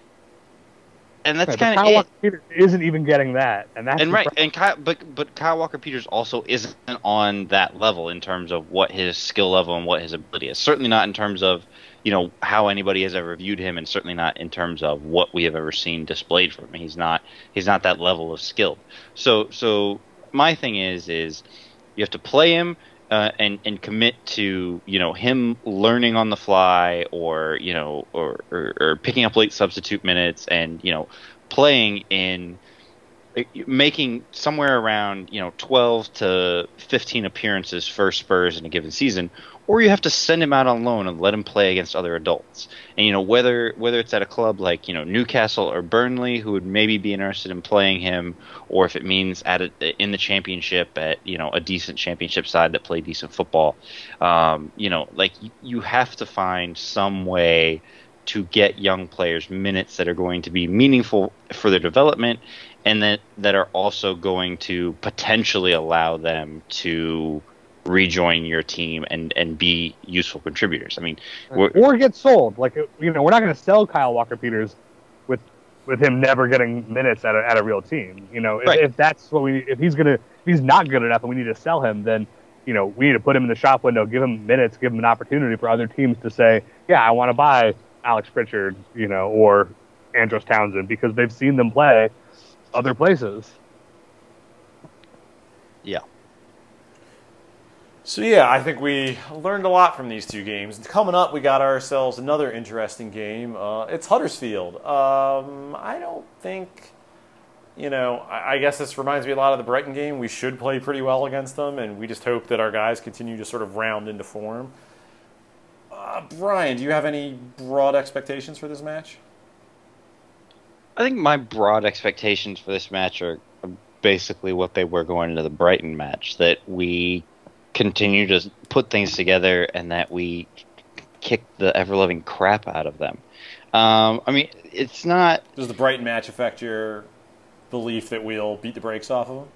And that's Right, kind but of Kyle it. Walker-Peters isn't even getting that, and that's And the right, problem. and Kyle, but but Kyle Walker Peters also isn't on that level in terms of what his skill level and what his ability is. Certainly not in terms of, you know, how anybody has ever viewed him, and certainly not in terms of what we have ever seen displayed from him. He's not he's not that level of skill. So so my thing is is you have to play him. Uh, and and commit to, you know, him learning on the fly, or you know, or, or or picking up late substitute minutes, and you know, playing in making somewhere around, you know, twelve to fifteen appearances for Spurs in a given season, or you have to send him out on loan and let him play against other adults. And you know, whether whether it's at a club like, you know, Newcastle or Burnley, who would maybe be interested in playing him, or if it means at a, in the Championship at, you know, a decent Championship side that play decent football, um, you know, like you, you have to find some way to get young players minutes that are going to be meaningful for their development, and that that are also going to potentially allow them to rejoin your team and, and be useful contributors. I mean, we're, or get sold. Like, you know, we're not going to sell Kyle Walker-Peters with with him never getting minutes at a, at a real team. You know, if, Right. if that's what we, if he's gonna, if he's not good enough and we need to sell him, then, you know, we need to put him in the shop window, give him minutes, give him an opportunity for other teams to say, yeah, I want to buy Alex Pritchard, you know, or Andros Townsend, because they've seen them play other places. yeah. So yeah, I think we learned a lot from these two games. Coming up, we got ourselves another interesting game. Uh, it's Huddersfield. Um, I don't think, you know, I, I guess this reminds me a lot of the Brighton game. We should play pretty well against them, and we just hope that our guys continue to sort of round into form. Uh, Brian, do you have any broad expectations for this match? I think my broad expectations for this match are basically what they were going into the Brighton match, that we continue to put things together and that we kick the ever-loving crap out of them. Um, I mean, it's not... Does the Brighton match affect your belief that we'll beat the brakes off of them?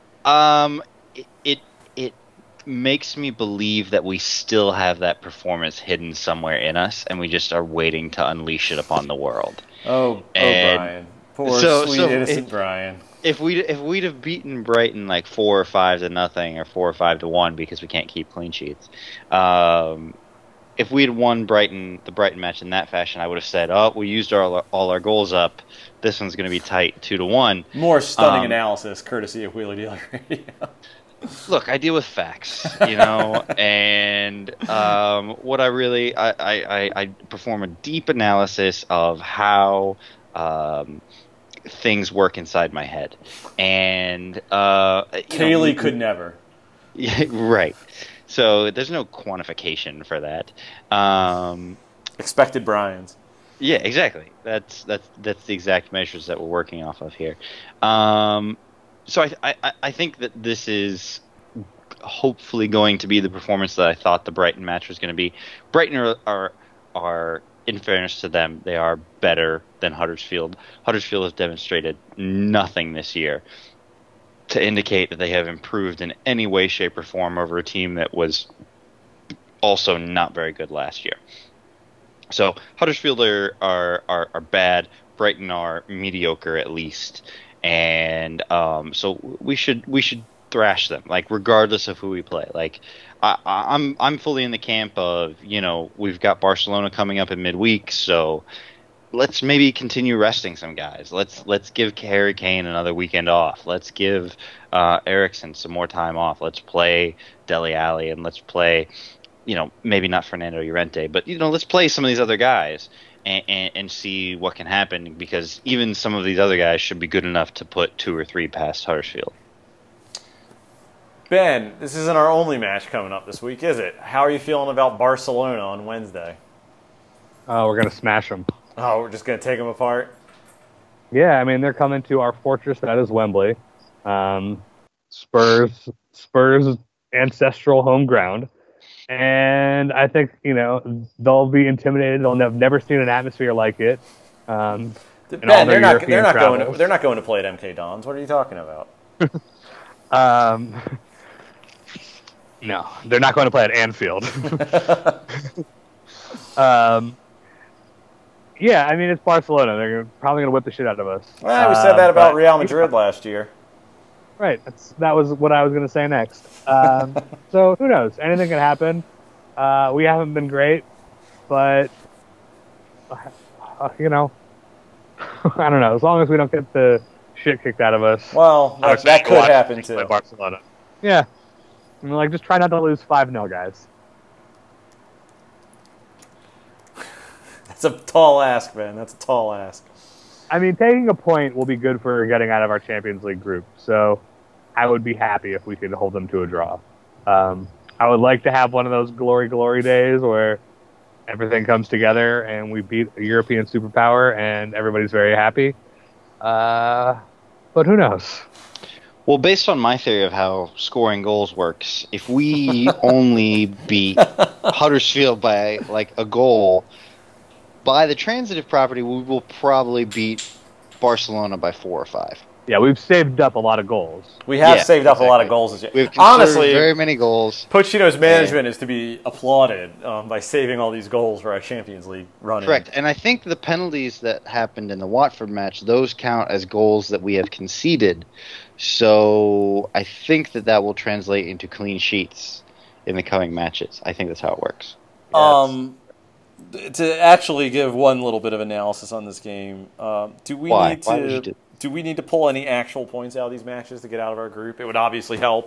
Um, it, it it makes me believe that we still have that performance hidden somewhere in us, and we just are waiting to unleash it upon the world. Oh, And oh Brian. Poor, so- sweet, so innocent it- Brian. If we if we'd have beaten Brighton like four or five to nothing or four or five to one because we can't keep clean sheets, um, if we had won Brighton the Brighton match in that fashion, I would have said, "Oh, we used all all our goals up. This one's going to be tight, two to one." More stunning Um, analysis, courtesy of Wheeler Dealer Radio. Look, I deal with facts, you know, and um, what I really I, I, I, I perform a deep analysis of how um, things work inside my head, and uh, you know, Kaylee could never. Yeah, right. So there's no quantification for that. Um, Expected Brian's. yeah, exactly. That's that's that's the exact measures that we're working off of here. Um, so I, I I think that this is hopefully going to be the performance that I thought the Brighton match was going to be. Brighton are, are are in fairness to them, they are better than Huddersfield. Huddersfield has demonstrated nothing this year to indicate that they have improved in any way, shape, or form over a team that was also not very good last year. So Huddersfield are are, are, are bad. Brighton are mediocre at least, and um, so we should we should thrash them, like regardless of who we play. Like I, I, I'm I'm fully in the camp of, you know, we've got Barcelona coming up in midweek, so let's maybe continue resting some guys. Let's let's give Harry Kane another weekend off. Let's give uh, Eriksen some more time off. Let's play Dele Alli, and let's play, you know, maybe not Fernando Llorente, but, you know, let's play some of these other guys and, and, and see what can happen, because even some of these other guys should be good enough to put two or three past Huddersfield. Ben, this isn't our only match coming up this week, is it? How are you feeling about Barcelona on Wednesday? Oh, we're gonna smash them. Oh, we're just going to take them apart? Yeah, I mean they're coming to our fortress that is Wembley, um, Spurs, Spurs ancestral home ground, and I think, you know, they'll be intimidated. They'll have never seen an atmosphere like it. Um, in Ben, all they're their not, European they're, not going to, travels. they're not going to play at M K Dons. What are you talking about? Um, no, they're not going to play at Anfield. um, yeah, I mean, it's Barcelona. They're probably going to whip the shit out of us. Well, we said that Um, about but- Real Madrid last year. Right. That's, that was what I was going to say next. Um, so who knows? Anything can happen. Uh, we haven't been great, but, uh, you know, I don't know. As long as we don't get the shit kicked out of us. Well, I that, would that say could watch happen play too. Barcelona. Yeah. I mean, like, just try not to lose five nil, guys. That's a tall ask, Ben. That's a tall ask. I mean, taking a point will be good for getting out of our Champions League group, so I would be happy if we could hold them to a draw. Um, I would like to have one of those glory, glory days where everything comes together and we beat a European superpower and everybody's very happy. Uh, but who knows? Well, based on my theory of how scoring goals works, if we only beat Huddersfield by like a goal, by the transitive property, we will probably beat Barcelona by four or five. Yeah, we've saved up a lot of goals. We have Yeah, saved up a lot of exactly. goals this year. We've conserved Honestly, very many goals. Pochettino's management is to be applauded um, by saving all these goals for our Champions League run. Correct, and I think the penalties that happened in the Watford match, those count as goals that we have conceded. So I think that that will translate into clean sheets in the coming matches. I think that's how it works. Um, to actually give one little bit of analysis on this game, um, do we Why? need Why would to you do- do we need to pull any actual points out of these matches to get out of our group? It would obviously help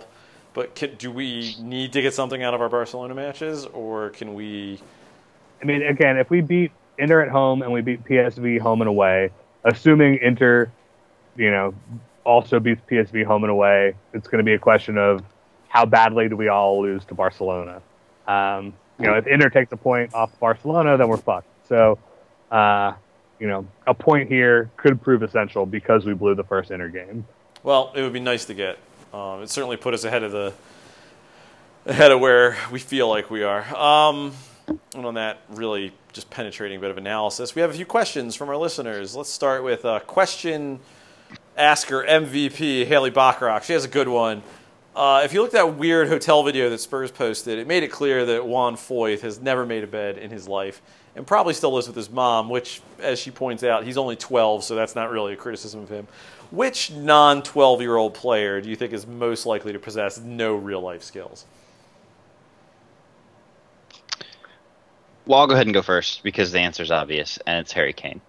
But can, do we need to get something out of our Barcelona matches, or can we? I mean, again, if we beat Inter at home and we beat P S V home and away, assuming Inter, you know, also beats P S V home and away, it's going to be a question of how badly do we all lose to Barcelona. Um, you know, if Inter takes a point off Barcelona, then we're fucked. So, uh, you know, a point here could prove essential because we blew the first Inter game. Well, it would be nice to get. Um, it certainly put us ahead of the ahead of where we feel like we are. Um, and on that really just penetrating bit of analysis, we have a few questions from our listeners. Let's start with uh, question asker M V P Haley Bacharach. She has a good one. Uh, if you look at that weird hotel video that Spurs posted, it made it clear that Juan Foyth has never made a bed in his life and probably still lives with his mom, which, as she points out, he's only twelve, so that's not really a criticism of him. Which non twelve-year-old player do you think is most likely to possess no real-life skills? Well, I'll go ahead and go first because the answer is obvious, and it's Harry Kane.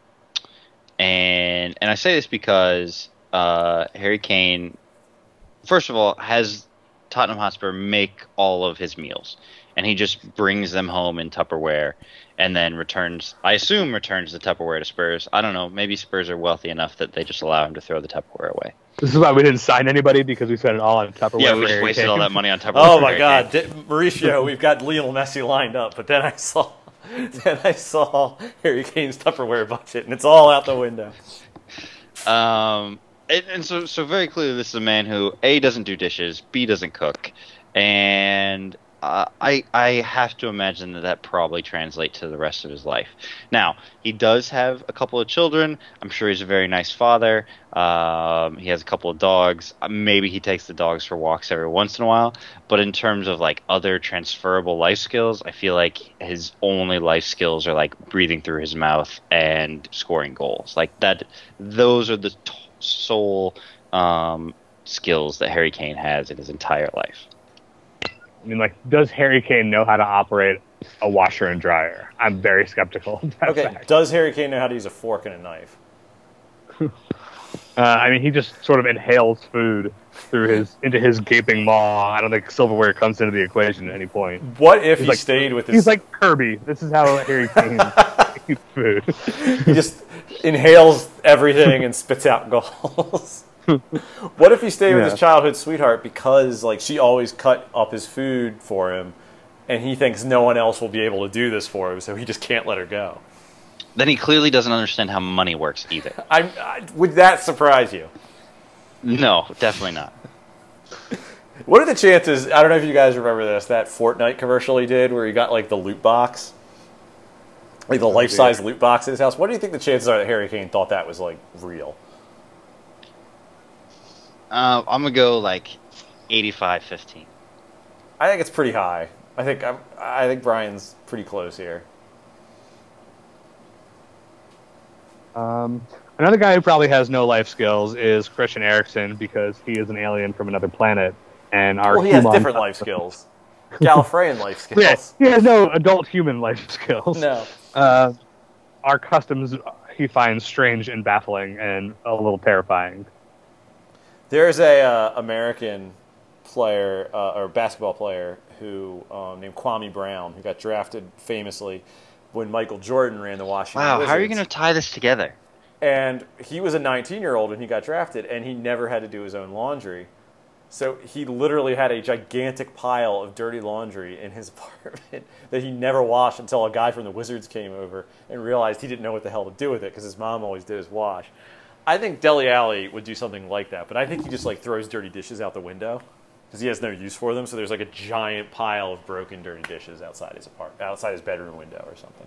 And and I say this because uh, Harry Kane, first of all, has Tottenham Hotspur make all of his meals, and he just brings them home in Tupperware and then returns, I assume returns the Tupperware to Spurs. I don't know, maybe Spurs are wealthy enough that they just allow him to throw the Tupperware away. This is why we didn't sign anybody, because we spent it all on Tupperware. Yeah, we for just Harry wasted Kane. all that money on Tupperware. Oh for my Harry God, Kane. Di- Mauricio, we've got Lionel Messi lined up, but then I saw, then I saw Harry Kane's Tupperware budget, and it's all out the window. Um, and, and so, so very clearly, this is a man who A, doesn't do dishes, B, doesn't cook, and uh, I I have to imagine that that probably translates to the rest of his life. Now, he does have a couple of children. I'm sure he's a very nice father. Um, he has a couple of dogs. Maybe he takes the dogs for walks every once in a while. But in terms of like other transferable life skills, I feel like his only life skills are like breathing through his mouth and scoring goals. Like that, those are the t- sole um, skills that Harry Kane has in his entire life. I mean, like, does Harry Kane know how to operate a washer and dryer? I'm very skeptical of that Okay, fact. does Harry Kane know how to use a fork and a knife? Uh, I mean, he just sort of inhales food through his into his gaping maw. I don't think silverware comes into the equation at any point. What if He's he like, stayed with his... He's like Kirby. This is how Harry Kane eats food. He just inhales everything and spits out goals. What if he stayed with Yeah. his childhood sweetheart because, like, she always cut up his food for him, and he thinks no one else will be able to do this for him, so he just can't let her go? Then he clearly doesn't understand how money works either. I, I would that surprise you? No, definitely not. What are the chances? I don't know if you guys remember this. That Fortnite commercial he did, where he got like the loot box, like the life-size loot box at his house. What do you think the chances are that Harry Kane thought that was like real? Uh, I'm gonna go like eighty-five fifteen. I think it's pretty high. I think I'm, I think Brian's pretty close here. Um, another guy who probably has no life skills is Christian Eriksen, because he is an alien from another planet, and our Well, he has human- different life skills. Gallifreyan life skills. Yeah, he has no adult human life skills. No. Uh, our customs he finds strange and baffling and a little terrifying. There's a uh, American player uh, or basketball player who um, named Kwame Brown, who got drafted famously when Michael Jordan ran the Washington Wow, Wizards. how are you going to tie this together? And he was a nineteen-year-old when he got drafted, and he never had to do his own laundry. So he literally had a gigantic pile of dirty laundry in his apartment that he never washed until a guy from the Wizards came over and realized he didn't know what the hell to do with it because his mom always did his wash. I think Dele Alli would do something like that, but I think he just like throws dirty dishes out the window because he has no use for them. So there's like a giant pile of broken dirty dishes outside his apart- outside his bedroom window or something.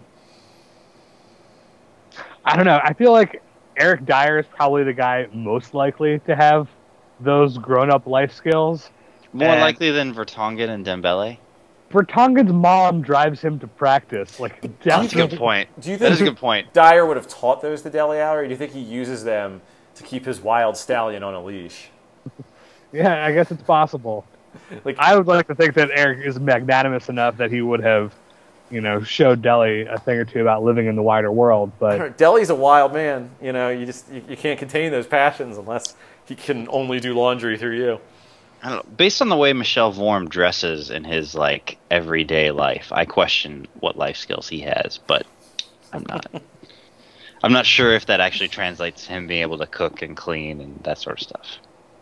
I don't know. I feel like Eric Dyer is probably the guy most likely to have those grown-up life skills. More And likely than Vertonghen and Dembele? Vertonghen's mom drives him to practice. Like, That's a good point. Do you that think is a good point. Dyer would have taught those to Dele Alli, or do you think he uses them to keep his wild stallion on a leash? Yeah, I guess it's possible. Like I would like to think that Eric is magnanimous enough that he would have, you know, showed Dele a thing or two about living in the wider world. But Dele's a wild man. You know, you just you, you can't contain those passions unless he can only do laundry through you. I don't know. Based on the way Michelle Vorm dresses in his like everyday life, I question what life skills he has. But I'm not. I'm not sure if that actually translates to him being able to cook and clean and that sort of stuff.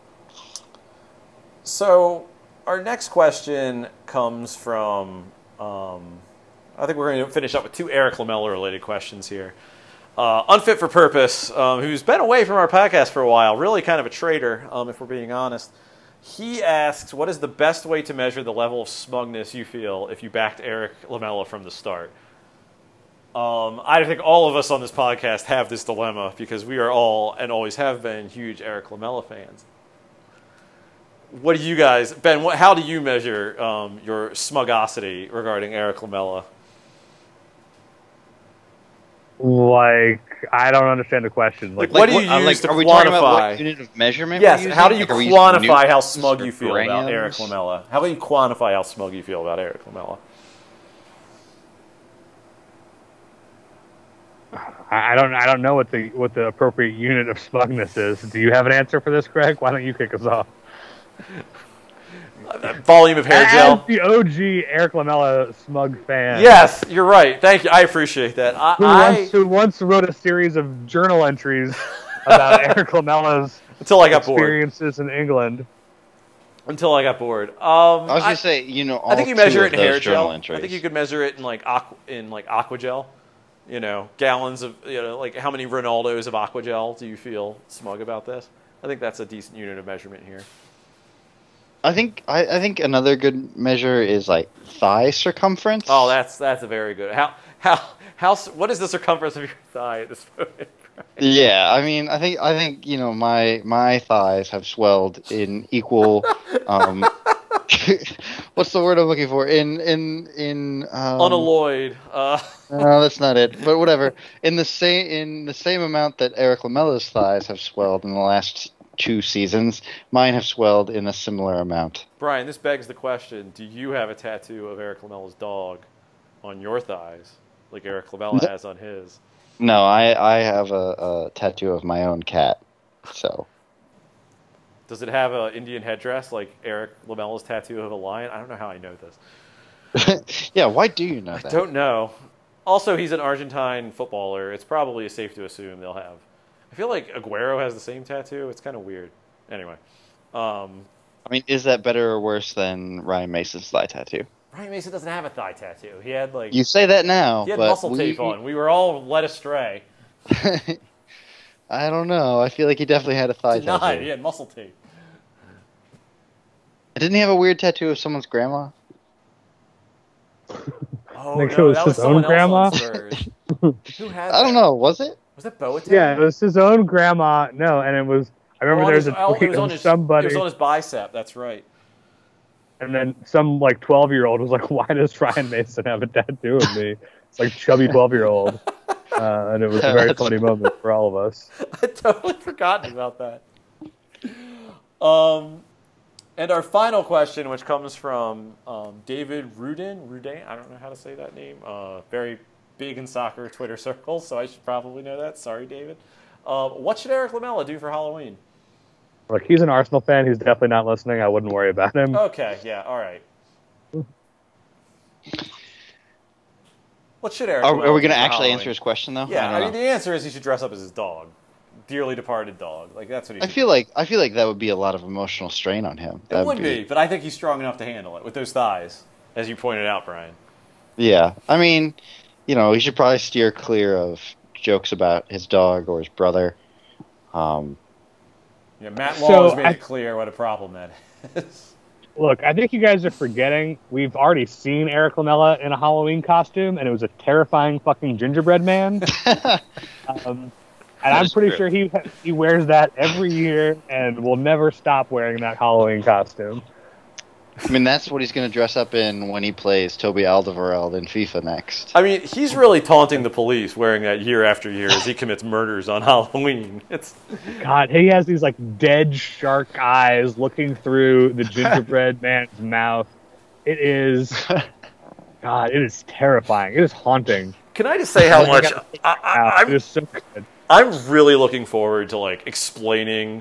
So our next question comes from. Um, I think we're going to finish up with two Eric Lamela related questions here. Uh, Unfit for Purpose, um, who's been away from our podcast for a while, really kind of a traitor, um, if we're being honest. He asks, what is the best way to measure the level of smugness you feel if you backed Eric Lamela from the start? Um, I think all of us on this podcast have this dilemma because we are all, and always have been, huge Eric Lamela fans. What do you guys, Ben, what, how do you measure um, your smugosity regarding Eric Lamela? Like, I don't understand the question. Like, What do you uh, use like, to are we talking about quantify- what unit of measurement? Yes, we're how do using? you Like, are we using quantify how newtons smug or you feel about Eric grams? Lamela? How about you quantify how smug you feel about Eric Lamela? I I don't, I don't know what the what the appropriate unit of smugness is. Do you have an answer for this, Greg? Why don't you kick us off? Volume of hair As gel. the O G Eric Lamela smug fan. Yes, you're right. Thank you. I appreciate that. I, Who I once, who once wrote a series of journal entries about Eric Lamela's until I got bored. experiences in England. Until I got bored. Um, I was I, gonna say, you know, all I think you two measure of it in hair those journal gel. entries. I think you could measure it in like aqua, in like aqua gel. You know, gallons of, you know, like how many Ronaldos of aqua gel do you feel smug about this? I think that's a decent unit of measurement here. I think I, I think another good measure is like thigh circumference. Oh, that's that's a very good. How how how what is the circumference of your thigh at this moment? Yeah, I mean, I think I think you know my my thighs have swelled in equal. Um, what's the word I'm looking for? In in in um, Unalloyed. Uh, No, that's not it. But whatever. In the same in the same amount that Eric Lamela's thighs have swelled in the last two seasons, mine have swelled in a similar amount. Brian, this begs the question: do you have a tattoo of Eric Lamela's dog on your thighs, like Eric Lamela has on his? No, I I have a, a tattoo of my own cat. So. Does it have an Indian headdress like Eric Lamela's tattoo of a lion? I don't know how I know this. Yeah, why do you know that? I don't know. Also, he's an Argentine footballer. It's probably safe to assume they'll have. I feel like Aguero has the same tattoo. It's kind of weird. Anyway. Um, I mean, is that better or worse than Ryan Mason's thigh tattoo? Ryan Mason doesn't have a thigh tattoo. He had like You say that now, he had but muscle we, tape on. We were all led astray. I don't know. I feel like he definitely had a thigh Did not. tattoo. He had muscle tape. Didn't he have a weird tattoo of someone's grandma? Oh Think no, it was that was his own someone grandma? else on Spurs. Who had? I don't that? know. Was it? Was that Boateng? Yeah, it was his own grandma. No, and it was. I remember Or on there was his- a oh, it tweet was on of his, somebody, It was on his bicep. That's right. and then some like twelve year old was like, "Why does Ryan Mason have a tattoo of me?" It's like chubby twelve year old, uh, and it was a very funny moment for all of us. I totally forgotten about that. Um, and our final question, which comes from um, David Rudin. Rudin, I don't know how to say that name. Uh, very big in soccer Twitter circles, so I should probably know that. Sorry, David. Uh, what should Eric Lamela do for Halloween? Like, he's an Arsenal fan. He's definitely not listening. I wouldn't worry about him. Okay, yeah, all right. What should Eric Are, Lamela are we do going to for actually Halloween? answer his question though? Yeah, I, I, don't mean, know. the answer is he should dress up as his dog. Dearly departed dog. Like, that's what he I should feel like I feel like that would be a lot of emotional strain on him. It That'd would be, but I think he's strong enough to handle it with those thighs, as you pointed out, Brian. Yeah, I mean, you know, he should probably steer clear of jokes about his dog or his brother. Um, Yeah, Matt Law So, has made I- it clear what a problem that is. Look, I think you guys are forgetting. We've already seen Eric Lamela in a Halloween costume, and it was a terrifying fucking gingerbread man. um, and I'm is pretty true. sure he he wears that every year and will never stop wearing that Halloween costume. I mean, that's what he's going to dress up in when he plays Toby Alderweireld in FIFA next. I mean, he's really taunting the police wearing that year after year as he commits murders on Halloween. It's God, he has these like dead shark eyes looking through the gingerbread man's mouth. It is, God, it is terrifying. It is haunting. Can I just say how much I, I, Wow, it I'm, is so good. I'm really looking forward to like explaining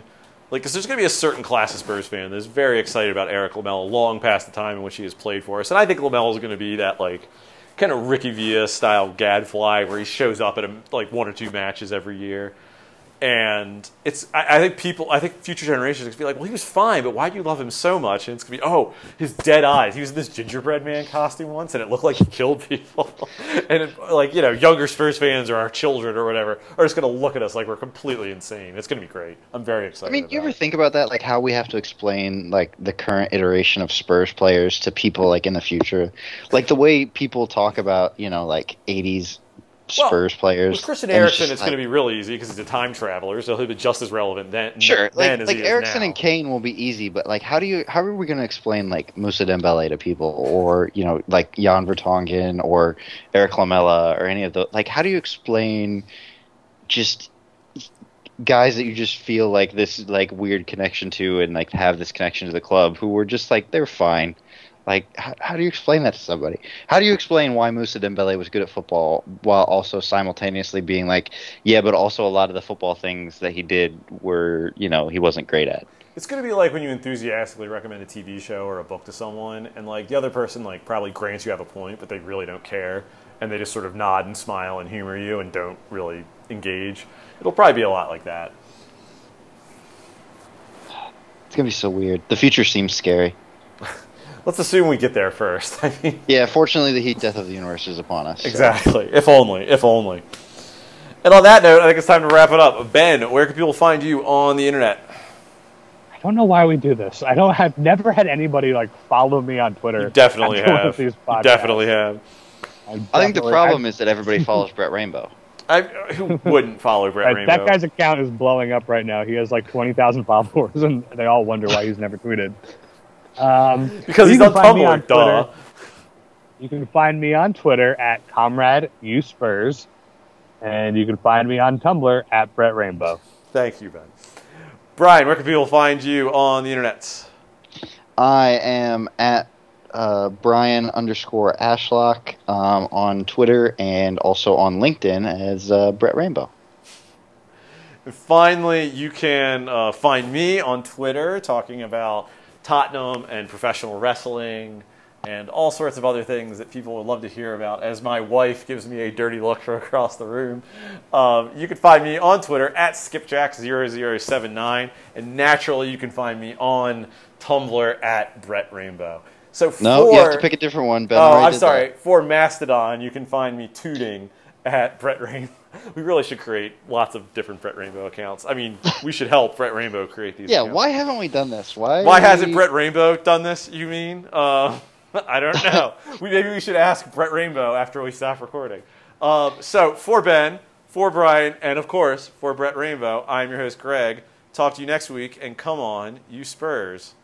Like, because there's going to be a certain class of Spurs fan that's very excited about Eric Lamela long past the time in which he has played for us. And I think Lamela is going to be that, like, kind of Ricky Villa-style gadfly where he shows up at, a, like, one or two matches every year. And it's, I, I think people, I think future generations are going to be like, well, he was fine, but why do you love him so much? And it's going to be, oh, his dead eyes. He was in this gingerbread man costume once, and it looked like he killed people. And, it, like, you know, younger Spurs fans or our children or whatever are just going to look at us like we're completely insane. It's going to be great. I'm very excited. I mean, about you ever it. think about that, like how we have to explain like the current iteration of Spurs players to people like in the future, like the way people talk about, you know, like eighties Spurs well, players. With Christian and Eriksen, just, it's like, going to be real easy because he's a time traveler, so he'll be just as relevant then. Sure, then like as like he is Ericsson now. and Kane will be easy, but like how do you how are we going to explain like Moussa Dembele to people, or you know like Jan Vertonghen or Eric Lamela or any of those? Like how do you explain just guys that you just feel like this like weird connection to and like have this connection to the club who were just like they're fine? Like, how, how do you explain that to somebody? How do you explain why Moussa Dembele was good at football while also simultaneously being like, yeah, but also a lot of the football things that he did were, you know, he wasn't great at? It's going to be like when you enthusiastically recommend a T V show or a book to someone, and like the other person like probably grants you have a point, but they really don't care, and they just sort of nod and smile and humor you and don't really engage. It'll probably be a lot like that. It's going to be so weird. The future seems scary. Let's assume we get there first. I mean, Yeah, fortunately, the heat death of the universe is upon us. so. exactly. If only. If only. And on that note, I think it's time to wrap it up. Ben, where can people find you on the internet? I don't know why we do this. I don't. I've never had anybody like follow me on Twitter. You definitely after one of have. these You podcasts. definitely have. I think the definitely- problem I- is that everybody follows Brett Rainbow. I, who wouldn't follow Brett Right, Rainbow? that guy's account is blowing up right now. He has like twenty thousand followers, and they all wonder why he's never tweeted. Um, because you he's can on find me Tumblr, on duh. Twitter. You can find me on Twitter at Comrade U Spurs, and you can find me on Tumblr at Brett Rainbow. Thank you, Ben. Brian, where can people find you on the internet? I am at uh, Brian underscore Ashlock um, on Twitter and also on LinkedIn as uh, Brett Rainbow. And finally, you can uh, find me on Twitter talking about Tottenham and professional wrestling and all sorts of other things that people would love to hear about as my wife gives me a dirty look from across the room. Um, you can find me on Twitter at skipjack zero zero seven nine, and naturally you can find me on Tumblr at Brett Rainbow. So for, No, you have to pick a different one. Ben Oh, already I'm did sorry. that. For Mastodon, you can find me tooting at Brett Rainbow. We really should create lots of different Brett Rainbow accounts. I mean, we should help Brett Rainbow create these Yeah, accounts. why haven't we done this? Why? Why hasn't Brett Rainbow done this, you mean? Uh, I don't know. we, maybe we should ask Brett Rainbow after we stop recording. Um, so, for Ben, for Brian, and of course, for Brett Rainbow, I'm your host, Greg. Talk to you next week, and come on, you Spurs.